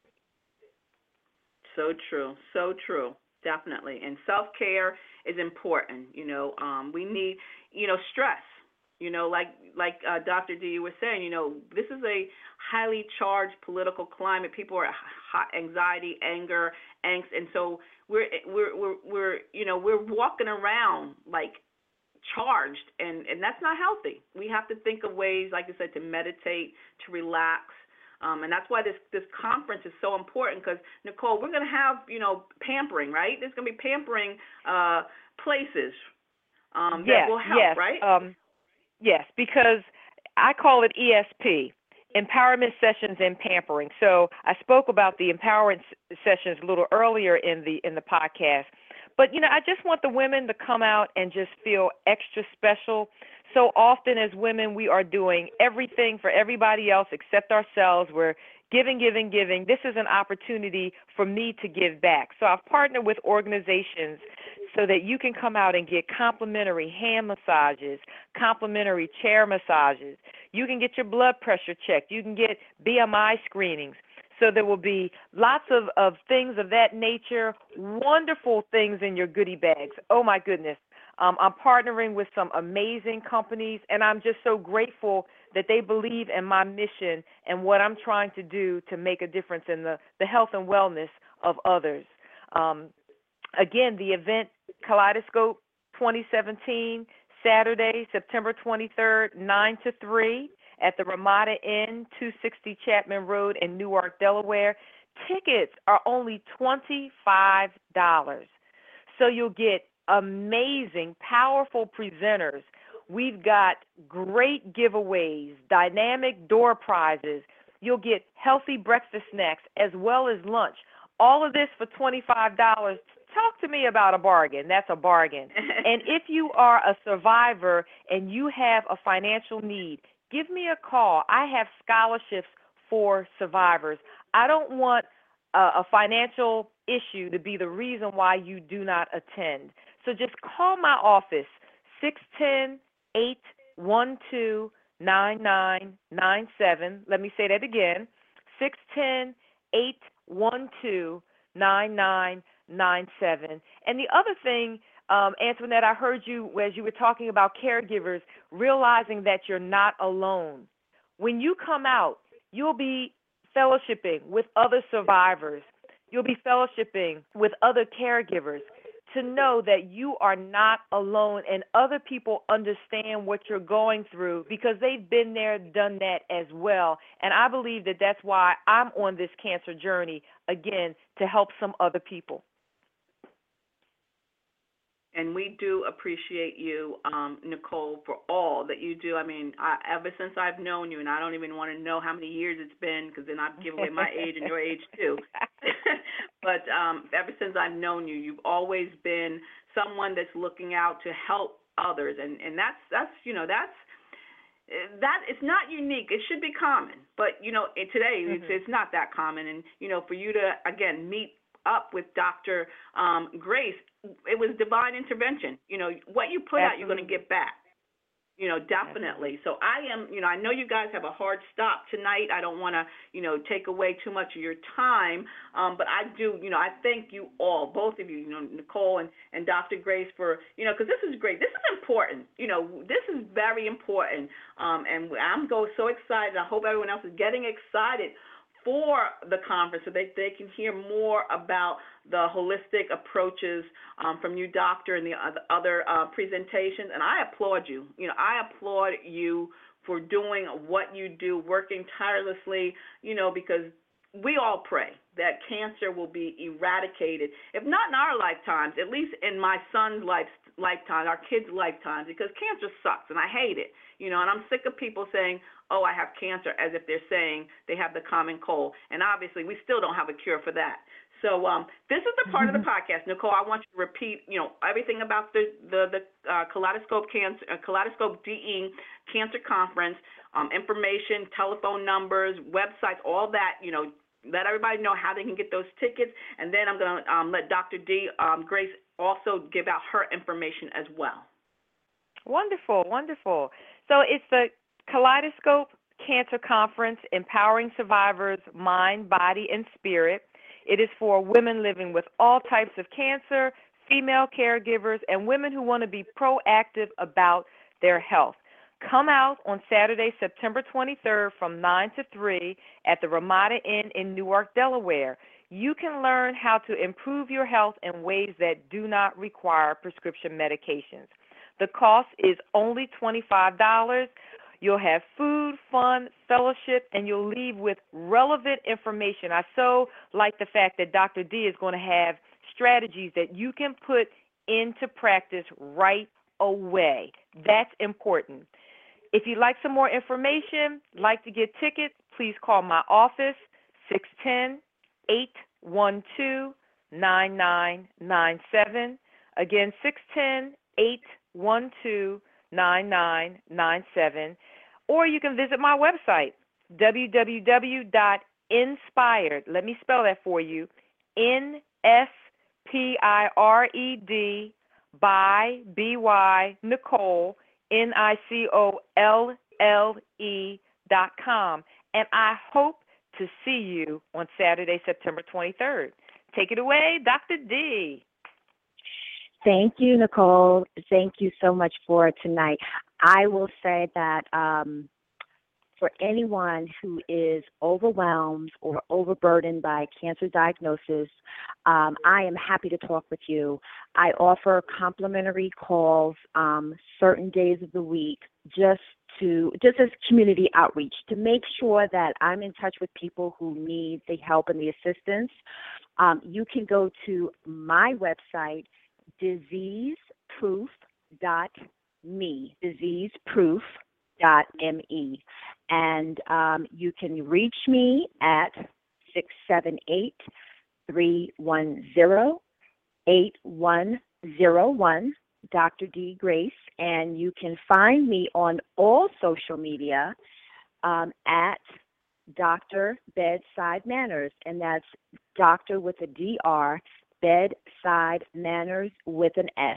So true, definitely. And self-care is important. We need, stress. Like Dr. D was saying, this is a highly charged political climate. People are hot anxiety, anger, angst, and so we're walking around like charged, and that's not healthy. We have to think of ways, like I said, to meditate, to relax. And that's why this conference is so important, because, Nicole, we're going to have, pampering, right? There's going to be pampering places that will help, right? Yes, because I call it ESP, Empowerment Sessions and Pampering. So I spoke about the empowerment sessions a little earlier in the podcast. But, I just want the women to come out and just feel extra special. So often as women, we are doing everything for everybody else except ourselves. We're giving. This is an opportunity for me to give back. So I've partnered with organizations so that you can come out and get complimentary hand massages, complimentary chair massages. You can get your blood pressure checked. You can get BMI screenings. So there will be lots of things of that nature, wonderful things in your goodie bags. Oh, my goodness. I'm partnering with some amazing companies, and I'm just so grateful that they believe in my mission and what I'm trying to do to make a difference in the health and wellness of others. Again, the event, Kaleidoscope 2017, Saturday, September 23rd, 9 to 3 at the Ramada Inn, 260 Chapman Road in Newark, Delaware. Tickets are only $25. So you'll get amazing, powerful presenters. We've got great giveaways, dynamic door prizes. You'll get healthy breakfast snacks as well as lunch. All of this for $25. Talk to me about a bargain. That's a bargain. And if you are a survivor and you have a financial need, give me a call. I have scholarships for survivors. I don't want a financial issue to be the reason why you do not attend. So just call my office, 610-812-9997. Let me say that again, 610-812-9997. And the other thing, Antoinette, I heard you as you were talking about caregivers, realizing that you're not alone. When you come out, you'll be fellowshipping with other survivors. You'll be fellowshipping with other caregivers. to know that you are not alone and other people understand what you're going through because they've been there, done that as well. And I believe that that's why I'm on this cancer journey, again, to help some other people. And we do appreciate you, Nicole, for all that you do. I mean, ever since I've known you, and I don't even want to know how many years it's been because then I'd give away my age and your age too. But ever since I've known you, you've always been someone that's looking out to help others, and that's it's not unique. It should be common, but today it's not that common. And for you to again meet up with Dr. Grace, it was divine intervention. What you put out, you're going to get back. Definitely. So I am, I know you guys have a hard stop tonight. I don't want to, take away too much of your time, but I do, I thank you all, both of you, Nicole and Dr. Grace for, because this is great. This is important. This is very important, and I'm so excited. I hope everyone else is getting excited for the conference so they can hear more about the holistic approaches from you, doctor, and the other presentations. And I applaud you. I applaud you for doing what you do, working tirelessly, because we all pray that cancer will be eradicated, if not in our lifetimes, at least in my son's lifetime, our kids' lifetimes, because cancer sucks, and I hate it. And I'm sick of people saying, oh, I have cancer, as if they're saying they have the common cold. And obviously, we still don't have a cure for that. So this is the part of the podcast, Nicole. I want you to repeat, everything about the Kaleidoscope DE Cancer Conference, information, telephone numbers, websites, all that. Let everybody know how they can get those tickets, and then I'm going to let Dr. D. Grace also give out her information as well. Wonderful, wonderful. So it's the Kaleidoscope Cancer Conference, Empowering Survivors, Mind, Body, and Spirit. It is for women living with all types of cancer, female caregivers, and women who want to be proactive about their health. Come out on Saturday, September 23rd from 9 to 3 at the Ramada Inn in Newark, Delaware. You can learn how to improve your health in ways that do not require prescription medications. The cost is only $25. You'll have food, fun, fellowship, and you'll leave with relevant information. I so like the fact that Dr. D is going to have strategies that you can put into practice right away. That's important. If you'd like some more information, like to get tickets, please call my office, 610-812-9997. Again, 610-812-9997. Or you can visit my website, www.inspired. Let me spell that for you. Inspired by B-Y, Nicole, NICOLLE.com. And I hope to see you on Saturday, September 23rd. Take it away, Dr. D. Thank you, Nicole. Thank you so much for tonight. I will say that for anyone who is overwhelmed or overburdened by cancer diagnosis, I am happy to talk with you. I offer complimentary calls certain days of the week just as community outreach to make sure that I'm in touch with people who need the help and the assistance. You can go to my website, diseaseproof.me, diseaseproof.me. And you can reach me at 678-310-8101, Dr. D. Grace. And you can find me on all social media at Dr. Bedside Manners, and that's Doctor with a DR, Bedside Manners with an S.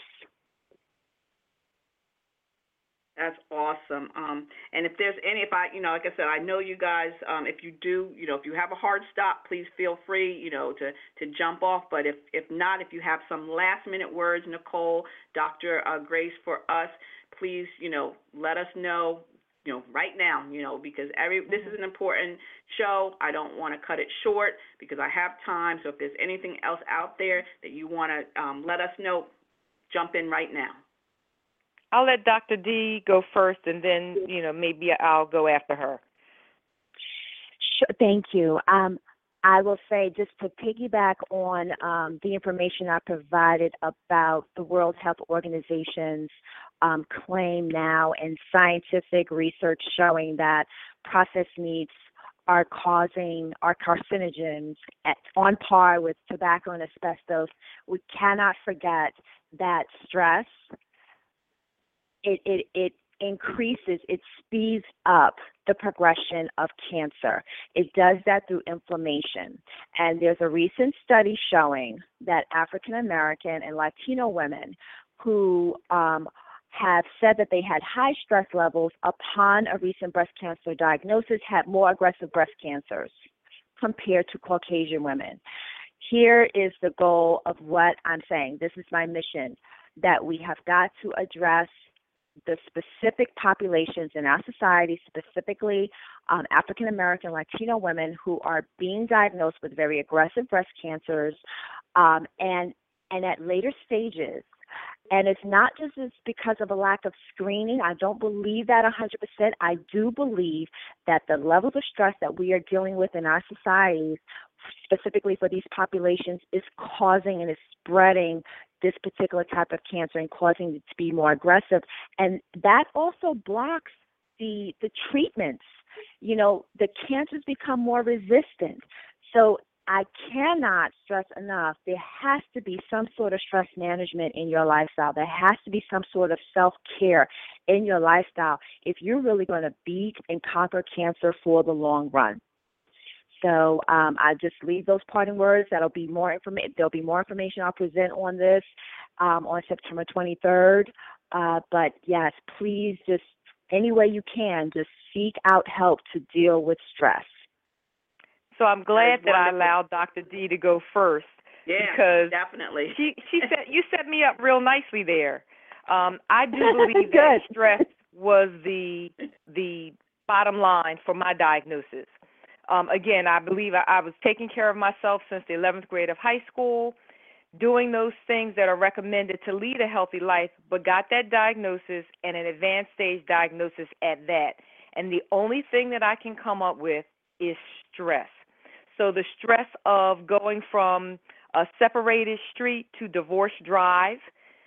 That's awesome. And if there's any, like I said, I know you guys, if you do, if you have a hard stop, please feel free, to jump off. But if not, if you have some last minute words, Nicole, Dr. Grace, for us, please, let us know. right now, because this is an important show. I don't want to cut it short because I have time. So if there's anything else out there that you want to let us know, jump in right now. I'll let Dr. D go first, and then, maybe I'll go after her. Sure, thank you. I will say, just to piggyback on the information I provided about the World Health Organization's claim now and scientific research showing that processed meats are carcinogens on par with tobacco and asbestos. We cannot forget that stress, it increases, it speeds up the progression of cancer. It does that through inflammation. And there's a recent study showing that African American and Latino women who have said that they had high stress levels upon a recent breast cancer diagnosis had more aggressive breast cancers compared to Caucasian women. Here is the goal of what I'm saying. This is my mission, that we have got to address the specific populations in our society, specifically African American, Latino women who are being diagnosed with very aggressive breast cancers, and at later stages. And it's not just because of a lack of screening. I don't believe that 100%. I do believe that the levels of stress that we are dealing with in our societies, specifically for these populations, is causing and is spreading this particular type of cancer and causing it to be more aggressive. And that also blocks the treatments. The cancers become more resistant. So I cannot stress enough, there has to be some sort of stress management in your lifestyle. There has to be some sort of self-care in your lifestyle if you're really going to beat and conquer cancer for the long run. So I just leave those parting words. There'll be more information I'll present on this on September 23rd. But yes, please, just any way you can, just seek out help to deal with stress. So I'm glad that I allowed Dr. D to go first. Yeah, because definitely. She said, you set me up real nicely there. I do believe that stress was the bottom line for my diagnosis. Again, I believe I was taking care of myself since the 11th grade of high school, doing those things that are recommended to lead a healthy life, but got that diagnosis and an advanced stage diagnosis at that. And the only thing that I can come up with is stress. So the stress of going from a separated street to divorce drive,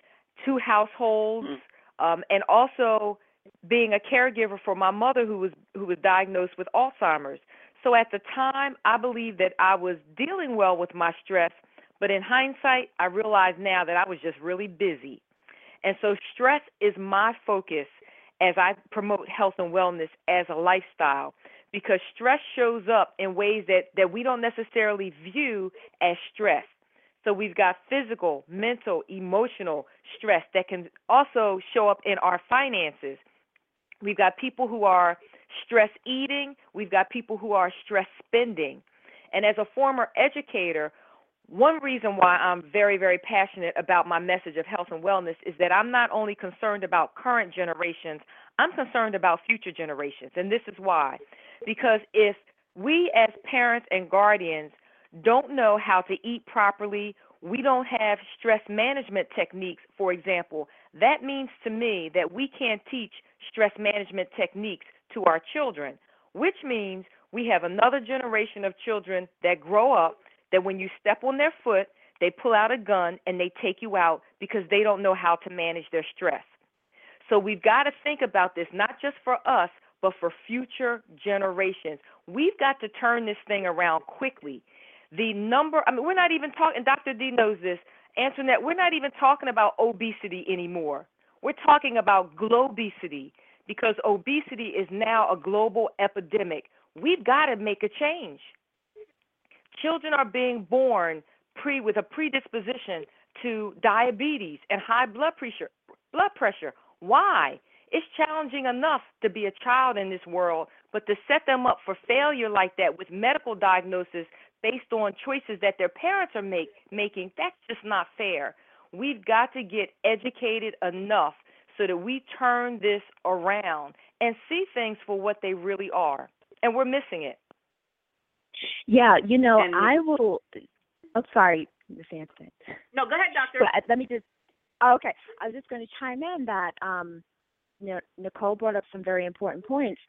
2 households, and also being a caregiver for my mother who was diagnosed with Alzheimer's. So at the time, I believe that I was dealing well with my stress, but in hindsight, I realize now that I was just really busy. And so stress is my focus as I promote health and wellness as a lifestyle, because stress shows up in ways that we don't necessarily view as stress. So we've got physical, mental, emotional stress that can also show up in our finances. We've got people who are stress eating. We've got people who are stress spending. And as a former educator, one reason why I'm very, very passionate about my message of health and wellness is that I'm not only concerned about current generations, I'm concerned about future generations. And this is why. Because if we as parents and guardians don't know how to eat properly, we don't have stress management techniques, for example, that means to me that we can't teach stress management techniques to our children, which means we have another generation of children that grow up that when you step on their foot, they pull out a gun and they take you out because they don't know how to manage their stress. So we've got to think about this, not just for us, but for future generations. We've got to turn this thing around quickly. We're not even talking, Dr. D knows this, Antoinette, we're not even talking about obesity anymore. We're talking about globesity, because obesity is now a global epidemic. We've got to make a change. Children are being born with a predisposition to diabetes and high blood pressure. Why? It's challenging enough to be a child in this world, but to set them up for failure like that with medical diagnosis based on choices that their parents are making, that's just not fair. We've got to get educated enough so that we turn this around and see things for what they really are. And we're missing it. Yeah, And I will. I'm sorry, Ms. Anson. no, go ahead, doctor. But let me just. Okay, I was just going to chime in that Nicole brought up some very important points.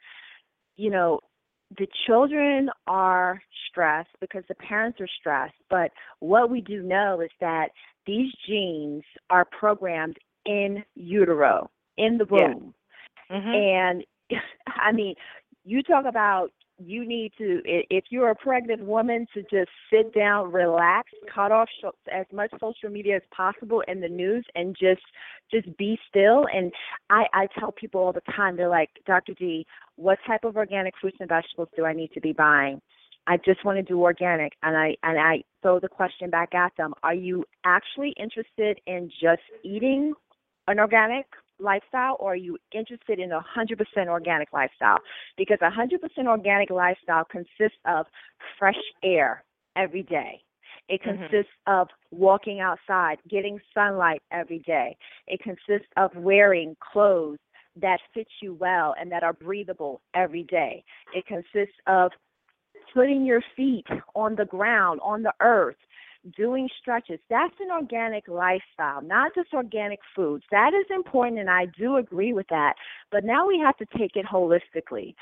The children are stressed because the parents are stressed. But what we do know is that these genes are programmed in utero, in the womb. Yeah. Mm-hmm. And I mean, you talk about you need to, if you're a pregnant woman, to just sit down, relax, cut off as much social media as possible and the news, and just be still. And I tell people all the time, they're like, Dr. D, what type of organic fruits and vegetables do I need to be buying? I just want to do organic. And I throw the question back at them. Are you actually interested in just eating an organic lifestyle, or are you interested in 100% organic lifestyle? Because 100% organic lifestyle consists of fresh air every day. It consists of walking outside, getting sunlight every day. It consists of wearing clothes that fit you well and that are breathable every day. It consists of putting your feet on the ground, on the earth, doing stretches. That's an organic lifestyle, not just organic foods. That is important, and I do agree with that. But now we have to take it holistically.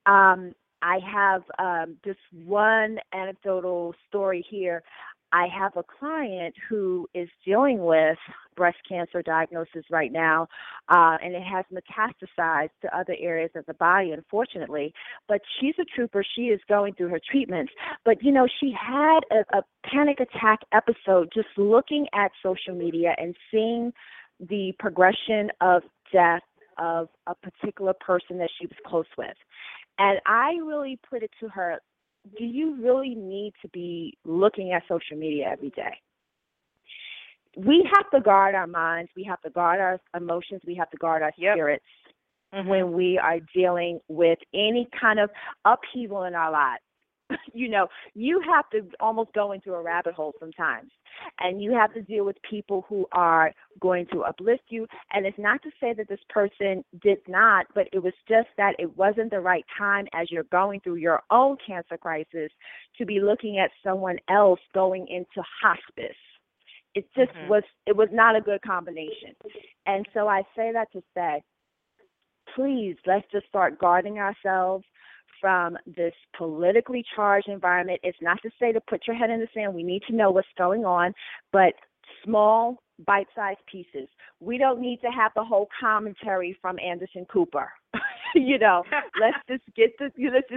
I have just one anecdotal story here. I have a client who is dealing with breast cancer diagnosis right now, and it has metastasized to other areas of the body, unfortunately. But she's a trooper. She is going through her treatments. But, she had a panic attack episode just looking at social media and seeing the progression of death of a particular person that she was close with. And I really put it to her, do you really need to be looking at social media every day? We have to guard our minds. We have to guard our emotions. We have to guard our spirits when we are dealing with any kind of upheaval in our lives. You have to almost go into a rabbit hole sometimes, and you have to deal with people who are going to uplift you. And it's not to say that this person did not, but it was just that it wasn't the right time as you're going through your own cancer crisis to be looking at someone else going into hospice. It just it was not a good combination. And so I say that to say, please, let's just start guarding ourselves from this politically charged environment. It's not to say to put your head in the sand. We need to know what's going on, but small, bite-sized pieces. We don't need to have the whole commentary from Anderson Cooper. Let's just get this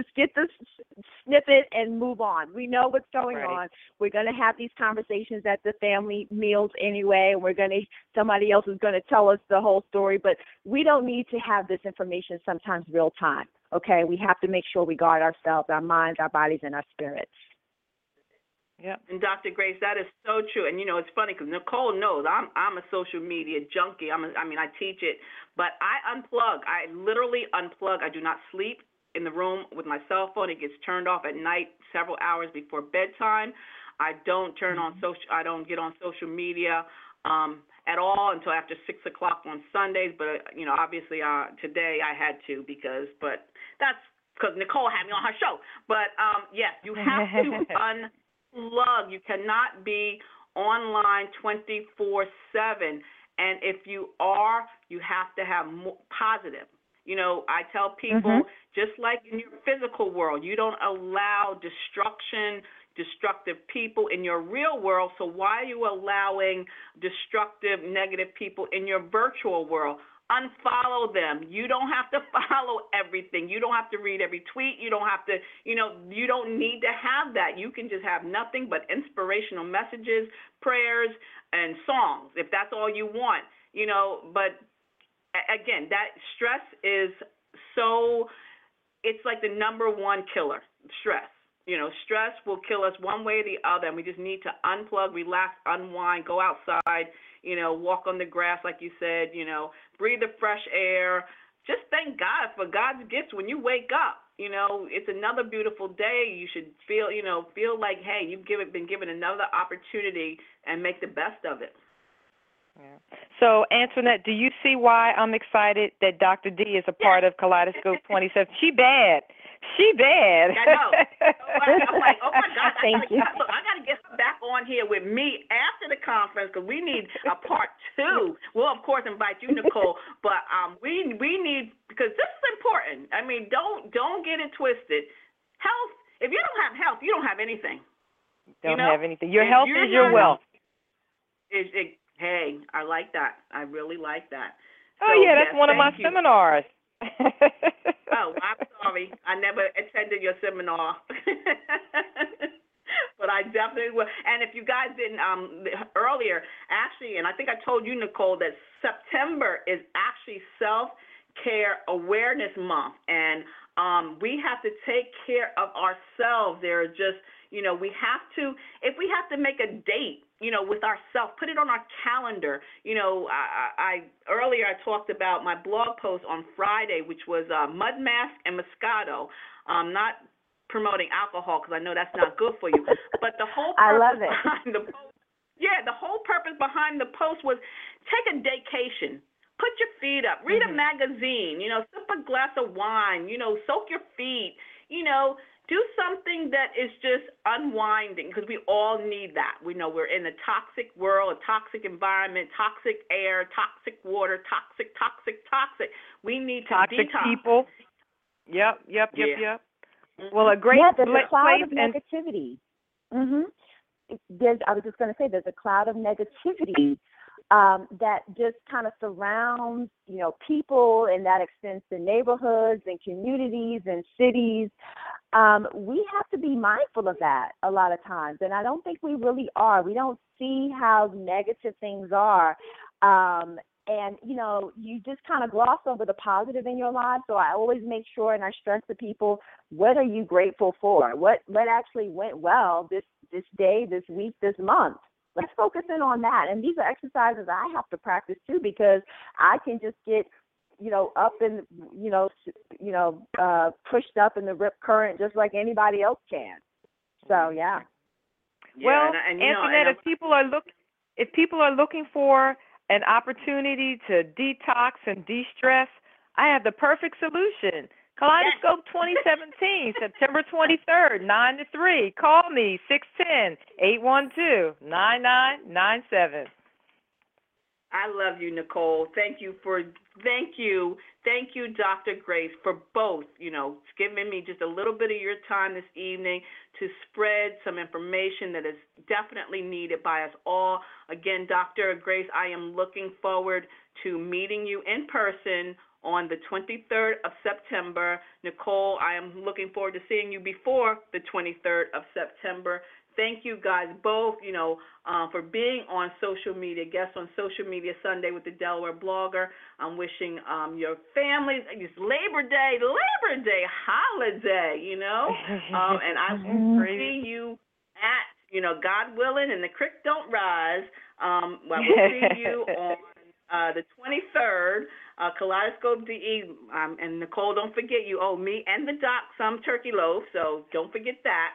snippet and move on. We know what's going on. We're going to have these conversations at the family meals anyway, and somebody else is going to tell us the whole story, but we don't need to have this information sometimes real time. Okay, we have to make sure we guard ourselves, our minds, our bodies, and our spirits. Yeah. And Dr. Grace, that is so true. And it's funny because Nicole knows I'm a social media junkie. I teach it, but I unplug. I literally unplug. I do not sleep in the room with my cell phone. It gets turned off at night, several hours before bedtime. I don't turn on I don't get on social media at all until after 6 o'clock on Sundays. But obviously today I had to but that's because Nicole had me on her show. But yes, you have to unplug. You cannot be online 24/7. And if you are, you have to have more positive. I tell people, just like in your physical world, you don't allow destructive people in your real world. So why are you allowing destructive, negative people in your virtual world? Unfollow them. You don't have to follow everything. You don't have to read every tweet. You don't have to, you don't need to have that. You can just have nothing but inspirational messages, prayers, and songs, if that's all you want. But again, that stress is it's like the number one killer, stress. Stress will kill us one way or the other, and we just need to unplug, relax, unwind, go outside, walk on the grass, like you said, breathe the fresh air. Just thank God for God's gifts when you wake up. It's another beautiful day. You should feel like, hey, you've been given another opportunity and make the best of it. Yeah. So, Antoinette, do you see why I'm excited that Dr. D is a part of Kaleidoscope 27? She bad. I know. I'm like, oh my God, Thank you. I got to get her back on here with me after the conference because we need a part 2. We'll of course invite you, Nicole, but we need, because this is important. I mean, don't get it twisted. Health. If you don't have health, you don't have anything. Don't have anything. Your health is your wealth. Hey, I like that. I really like that. Oh, so, yeah, that's one of my seminars. Oh, I'm sorry. I never attended your seminar. But I definitely will. And if you guys didn't earlier, actually, and I think I told you, Nicole, that September is actually Self-Care Awareness Month. And we have to take care of ourselves. There are just, we have to, if we have to make a date, with ourselves, put it on our calendar. I earlier I talked about my blog post on Friday, which was Mud Mask and Moscato. Not promoting alcohol because I know that's not good for you. But the whole purpose behind the post, the whole purpose behind the post was take a vacation. Put your feet up. Read a magazine. Sip a glass of wine. Soak your feet. Do something that is just unwinding because we all need that. We know we're in a toxic world, a toxic environment, toxic air, toxic water, toxic. We need to toxic detox. People. Yep. Mm-hmm. Well, a great there's a cloud of place negativity. I was just going to say there's a cloud of negativity that just kind of surrounds, people, and that extends to neighborhoods and communities and cities. We have to be mindful of that a lot of times, and I don't think we really are. We don't see how negative things are. And, you just kind of gloss over the positive in your life. So I always make sure, and I stress to people, what are you grateful for? What actually went well this day, this week, this month? Let's focus in on that. And these are exercises I have to practice too, because I can just get, up and, pushed up in the rip current just like anybody else can. So, yeah. Well, Antoinette, if people are looking for an opportunity to detox and de-stress, I have the perfect solution. Kaleidoscope 2017, September 23rd, 9 to 3. Call me, 610-812-9997. I love you, Nicole. Thank you, Dr. Grace, for both, giving me just a little bit of your time this evening to spread some information that is definitely needed by us all. Again, Dr. Grace, I am looking forward to meeting you in person on the 23rd of September. Nicole, I am looking forward to seeing you before the 23rd of September. Thank you guys both, for being on social media, guests on Social Media Sunday with the Delaware Blogger. I'm wishing your families it's Labor Day holiday, and I will see you at, God willing, and the creek don't rise. We'll see you on the 23rd. Kaleidoscope DE, and Nicole, don't forget you owe me and the doc some turkey loaf, so don't forget that.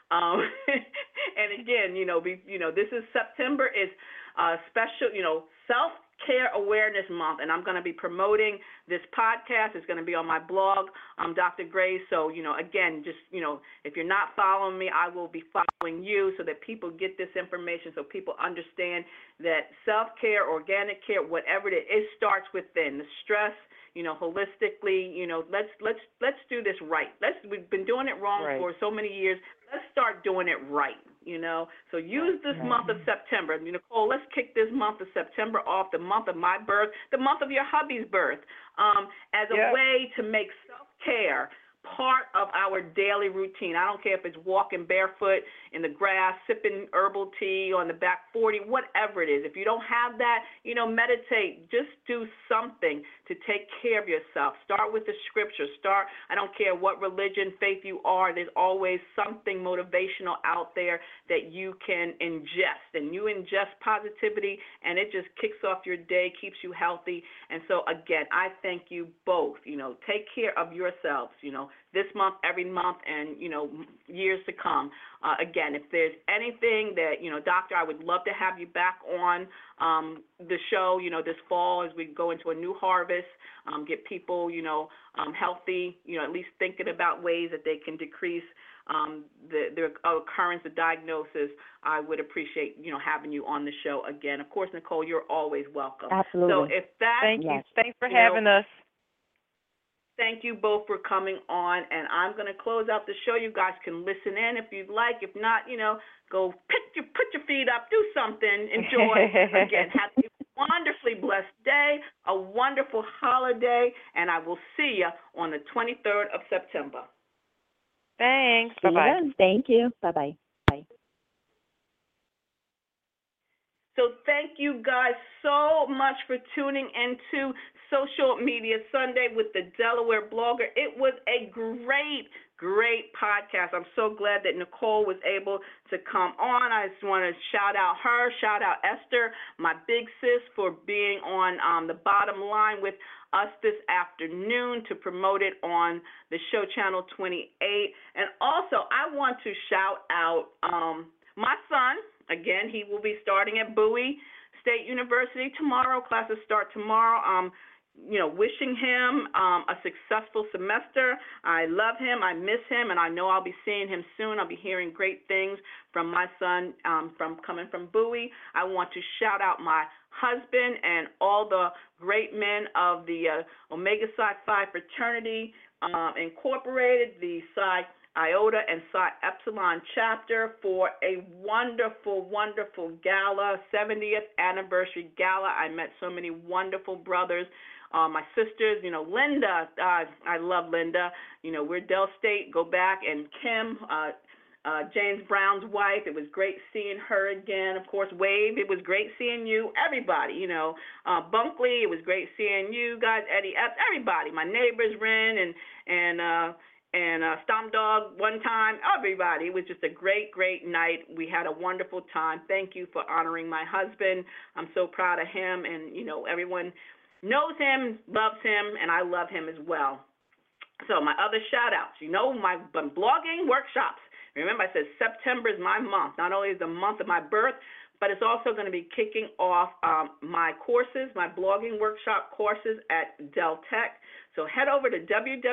And again, this is September is special, Self-Care Awareness Month, and I'm going to be promoting this podcast. It's going to be on my blog, Dr. Grace. So, again, just, if you're not following me, I will be following you so that people get this information, so people understand that self-care, organic care, whatever it is, starts within. The stress, holistically, let's do this right. We've been doing it wrong for so many years. Let's start doing it right, So use this month of September. Nicole, let's kick this month of September off, the month of my birth, the month of your hubby's birth, as a way to make self-care part of our daily routine. I don't care if it's walking barefoot in the grass, sipping herbal tea on the back 40, whatever it is. If you don't have that, meditate. Just do something to take care of yourself. Start with the scripture. I don't care what religion, faith you are, there's always something motivational out there that you can ingest. And you ingest positivity, and it just kicks off your day, keeps you healthy. And so, again, I thank you both. Take care of yourselves, this month, every month, and, years to come. Again, if there's anything that, Doctor, I would love to have you back on the show, this fall as we go into a new harvest, get people, healthy, at least thinking about ways that they can decrease the occurrence of diagnosis. I would appreciate, having you on the show again. Of course, Nicole, you're always welcome. Absolutely. So if that, Thank you. Thanks for having us. Thank you both for coming on, and I'm going to close out the show. You guys can listen in if you'd like. If not, go put your feet up, do something, enjoy. Again, have a wonderfully blessed day, a wonderful holiday, and I will see you on the 23rd of September. Thanks. See Bye-bye. you then. Thank you. Bye-bye. Bye. So thank you guys so much for tuning into Social Media Sunday with the Delaware Blogger. It was a great podcast. I'm so glad that Nicole was able to come on. I just want to shout out her, shout out Esther, my big sis, for being on the bottom line with us this afternoon to promote it on the show Channel 28. And also, I want to shout out my son. Again, he will be starting at Bowie State University tomorrow. Classes start tomorrow. Wishing him a successful semester. I love him. I miss him, and I know I'll be seeing him soon. I'll be hearing great things from my son from coming from Bowie. I want to shout out my husband and all the great men of the Omega Psi Phi Fraternity Incorporated, the Psi Iota and Psi Epsilon chapter, for a wonderful gala, 70th anniversary gala. I met so many wonderful brothers. My sisters, Linda, I love Linda. We're Del State, go back, and Kim, James Brown's wife. It was great seeing her again. Of course, Wave, it was great seeing you. Everybody, Bunkley, it was great seeing you guys. Eddie Epps, everybody. My neighbors, Ren and Stomp Dog one time, everybody. It was just a great night. We had a wonderful time. Thank you for honoring my husband. I'm so proud of him, and, everyone knows him, loves him, and I love him as well. So my other shout-outs, my blogging workshops. Remember, I said September is my month. Not only is the month of my birth, but it's also going to be kicking off my courses, my blogging workshop courses at Del Tech. So head over to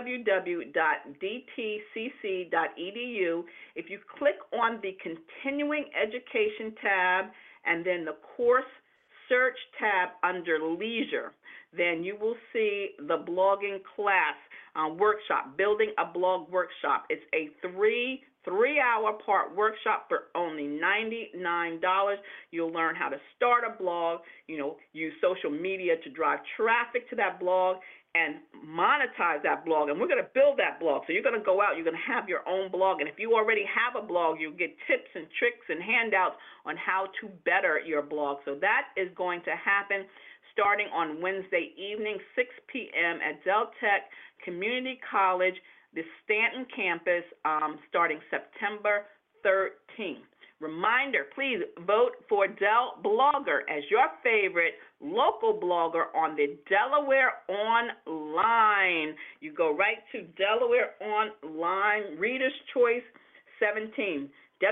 www.dtcc.edu. If you click on the Continuing Education tab and then the Course Search tab under Leisure, then you will see the blogging class workshop, Building a Blog Workshop. It's a three-hour part workshop for only $99. You'll learn how to start a blog, use social media to drive traffic to that blog and monetize that blog. And we're going to build that blog. So you're going to go out, you're going to have your own blog. And if you already have a blog, you'll get tips and tricks and handouts on how to better your blog. So that is going to happen starting on Wednesday evening, 6 p.m. at Del Tech Community College, the Stanton campus, starting September 13th. Reminder, please vote for Del Blogger as your favorite local blogger on the Delaware Online. You go right to Delaware Online, Reader's Choice 17,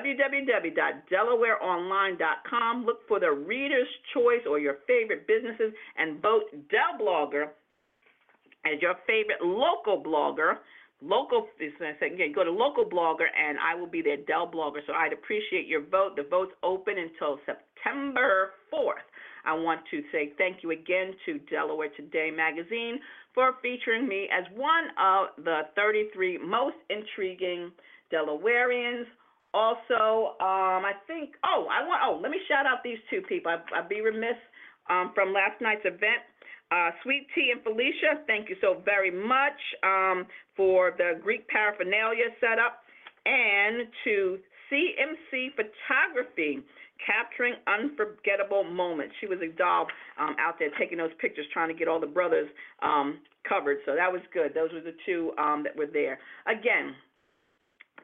www.delawareonline.com. Look for the Reader's Choice or your favorite businesses and vote Del Blogger as your favorite local blogger. Again, go to local blogger, and I will be there, Del Blogger. So I'd appreciate your vote. The vote's open until September 4th. I want to say thank you again to Delaware Today magazine for featuring me as one of the 33 most intriguing Delawareans. Also, let me shout out these two people. I'd be remiss from last night's event. Sweet Tea and Felicia, thank you so very much for the Greek paraphernalia setup, and to CMC Photography, capturing unforgettable moments. She was a doll out there taking those pictures, trying to get all the brothers covered, so that was good. Those were the two that were there. Again,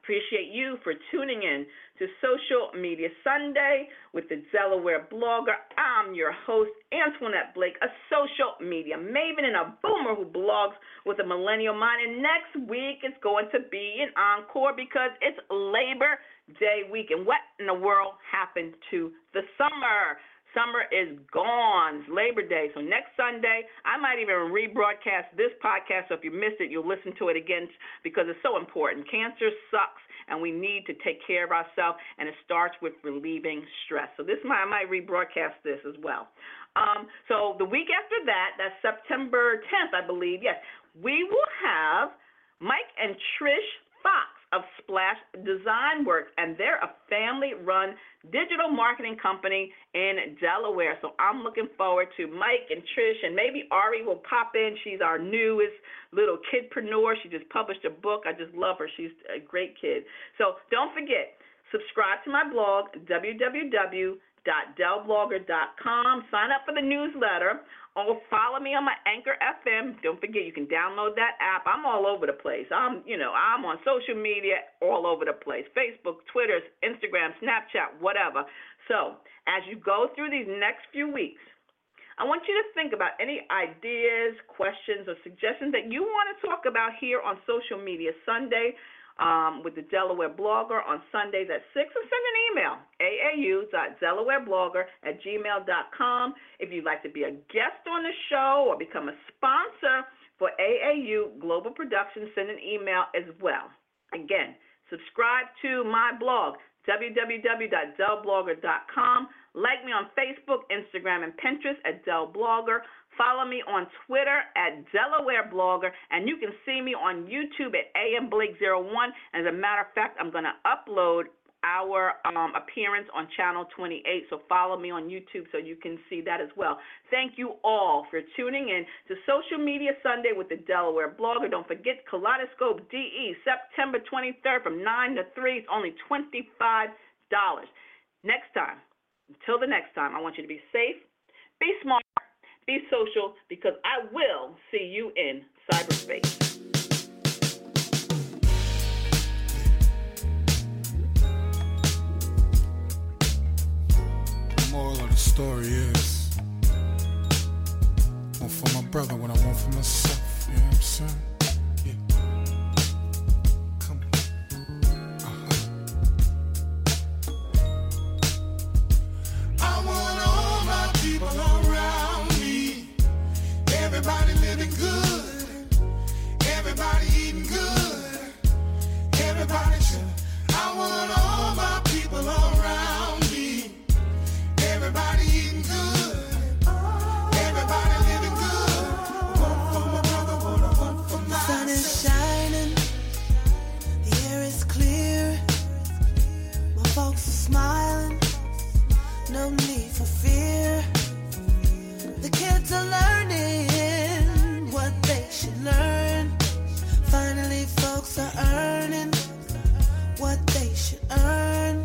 Appreciate you for tuning in to Social Media Sunday with the Delaware Blogger. I'm your host, Antoinette Blake, a social media maven and a boomer who blogs with a millennial mind. And next week it's going to be an encore because it's Labor Day week. And what in the world happened to the summer? Summer is gone. It's Labor Day. So next Sunday, I might even rebroadcast this podcast. So if you missed it, you'll listen to it again because it's so important. Cancer sucks, and we need to take care of ourselves, and it starts with relieving stress. So I might rebroadcast this as well. So the week after that, that's September 10th, I believe, yes, we will have Mike and Trish Fox of Splash Design Works, and they're a family-run digital marketing company in Delaware. So I'm looking forward to Mike and Trish, and maybe Ari will pop in. She's our newest little kidpreneur. She just published a book. I just love her. She's a great kid. So don't forget, subscribe to my blog, www.delblogger.com. Sign up for the newsletter. Or follow me on my Anchor FM. Don't forget, you can download that app. I'm all over the place. I'm on social media all over the place. Facebook, Twitter, Instagram, Snapchat, whatever. So as you go through these next few weeks, I want you to think about any ideas, questions, or suggestions that you want to talk about here on Social Media Sunday with the Delaware Blogger on Sundays at 6, or send an email, aau.delawareblogger@gmail.com. If you'd like to be a guest on the show or become a sponsor for AAU Global Productions, send an email as well. Again, subscribe to my blog, www.delblogger.com. Like me on Facebook, Instagram, and Pinterest at Del Blogger. Follow me on Twitter at Delaware Blogger, and you can see me on YouTube at AM Blake01. As a matter of fact, I'm going to upload our appearance on Channel 28, so follow me on YouTube so you can see that as well. Thank you all for tuning in to Social Media Sunday with the Delaware Blogger. Don't forget Kaleidoscope DE, September 23rd from 9 to 3. It's only $25. Until the next time, I want you to be safe, be smart, be social, because I will see you in cyberspace. The moral of the story is, I want for my brother what I want for myself. You know what I'm saying? Everybody living good, everybody eating good, everybody chilling. I want all my people around me. Everybody eating good, everybody living good. One for my brother, one for my sun is shining, the air is clear, my folks are smiling, no need for fear. The kids are learning what they should learn. Finally, folks are earning what they should earn.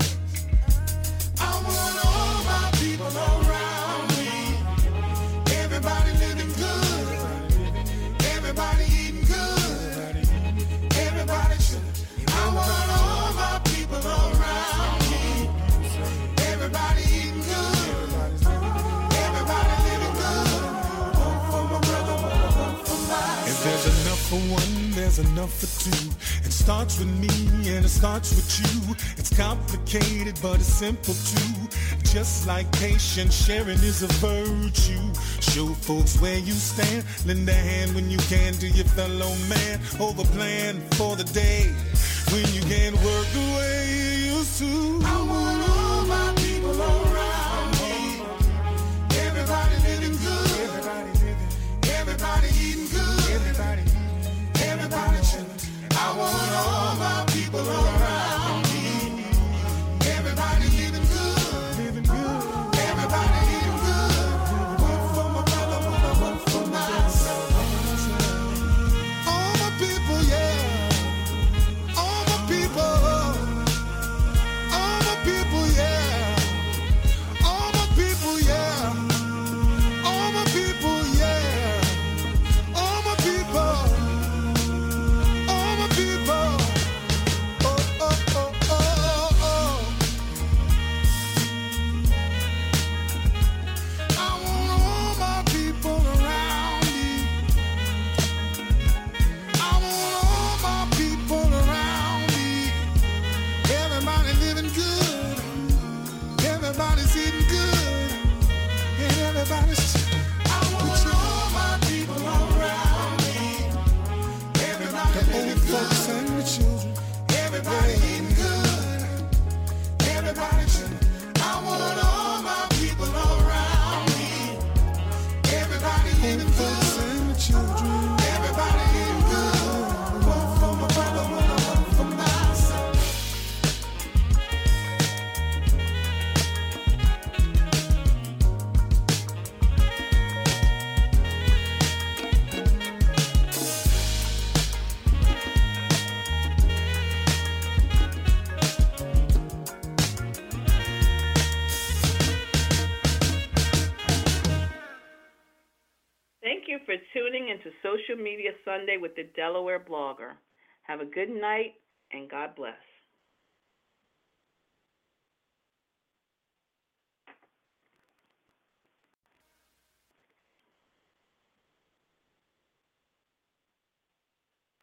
I want all my people around me. Everybody living good. Everybody eating good. Everybody chilling. I want all my people around me. Everybody eating good. Everybody living good. One for my brother, one for my If there's enough for one, there's enough for two. It starts with me and it starts with you. It's complicated, but it's simple too. Just like patience, sharing is a virtue. Show folks where you stand. Lend a hand when you can to your fellow man. Over plan for the day when you can't work the way you used to. I want all my people around me. Everybody living good. Everybody eating good. Everybody chilling. I want all my people around me. Everybody living good. Everybody eating good. One for my brother, one for myself. All my people, yeah. All my people. I want all my people around me. Everybody living good. And the children. Everybody eating good. Everybody chilling. I want all my people around me. Everybody eating good. And the children. Everybody eating good. One for my brother, one for my son. Thank you for tuning into Social Media Sunday with the Delaware Blogger. Have a good night and God bless.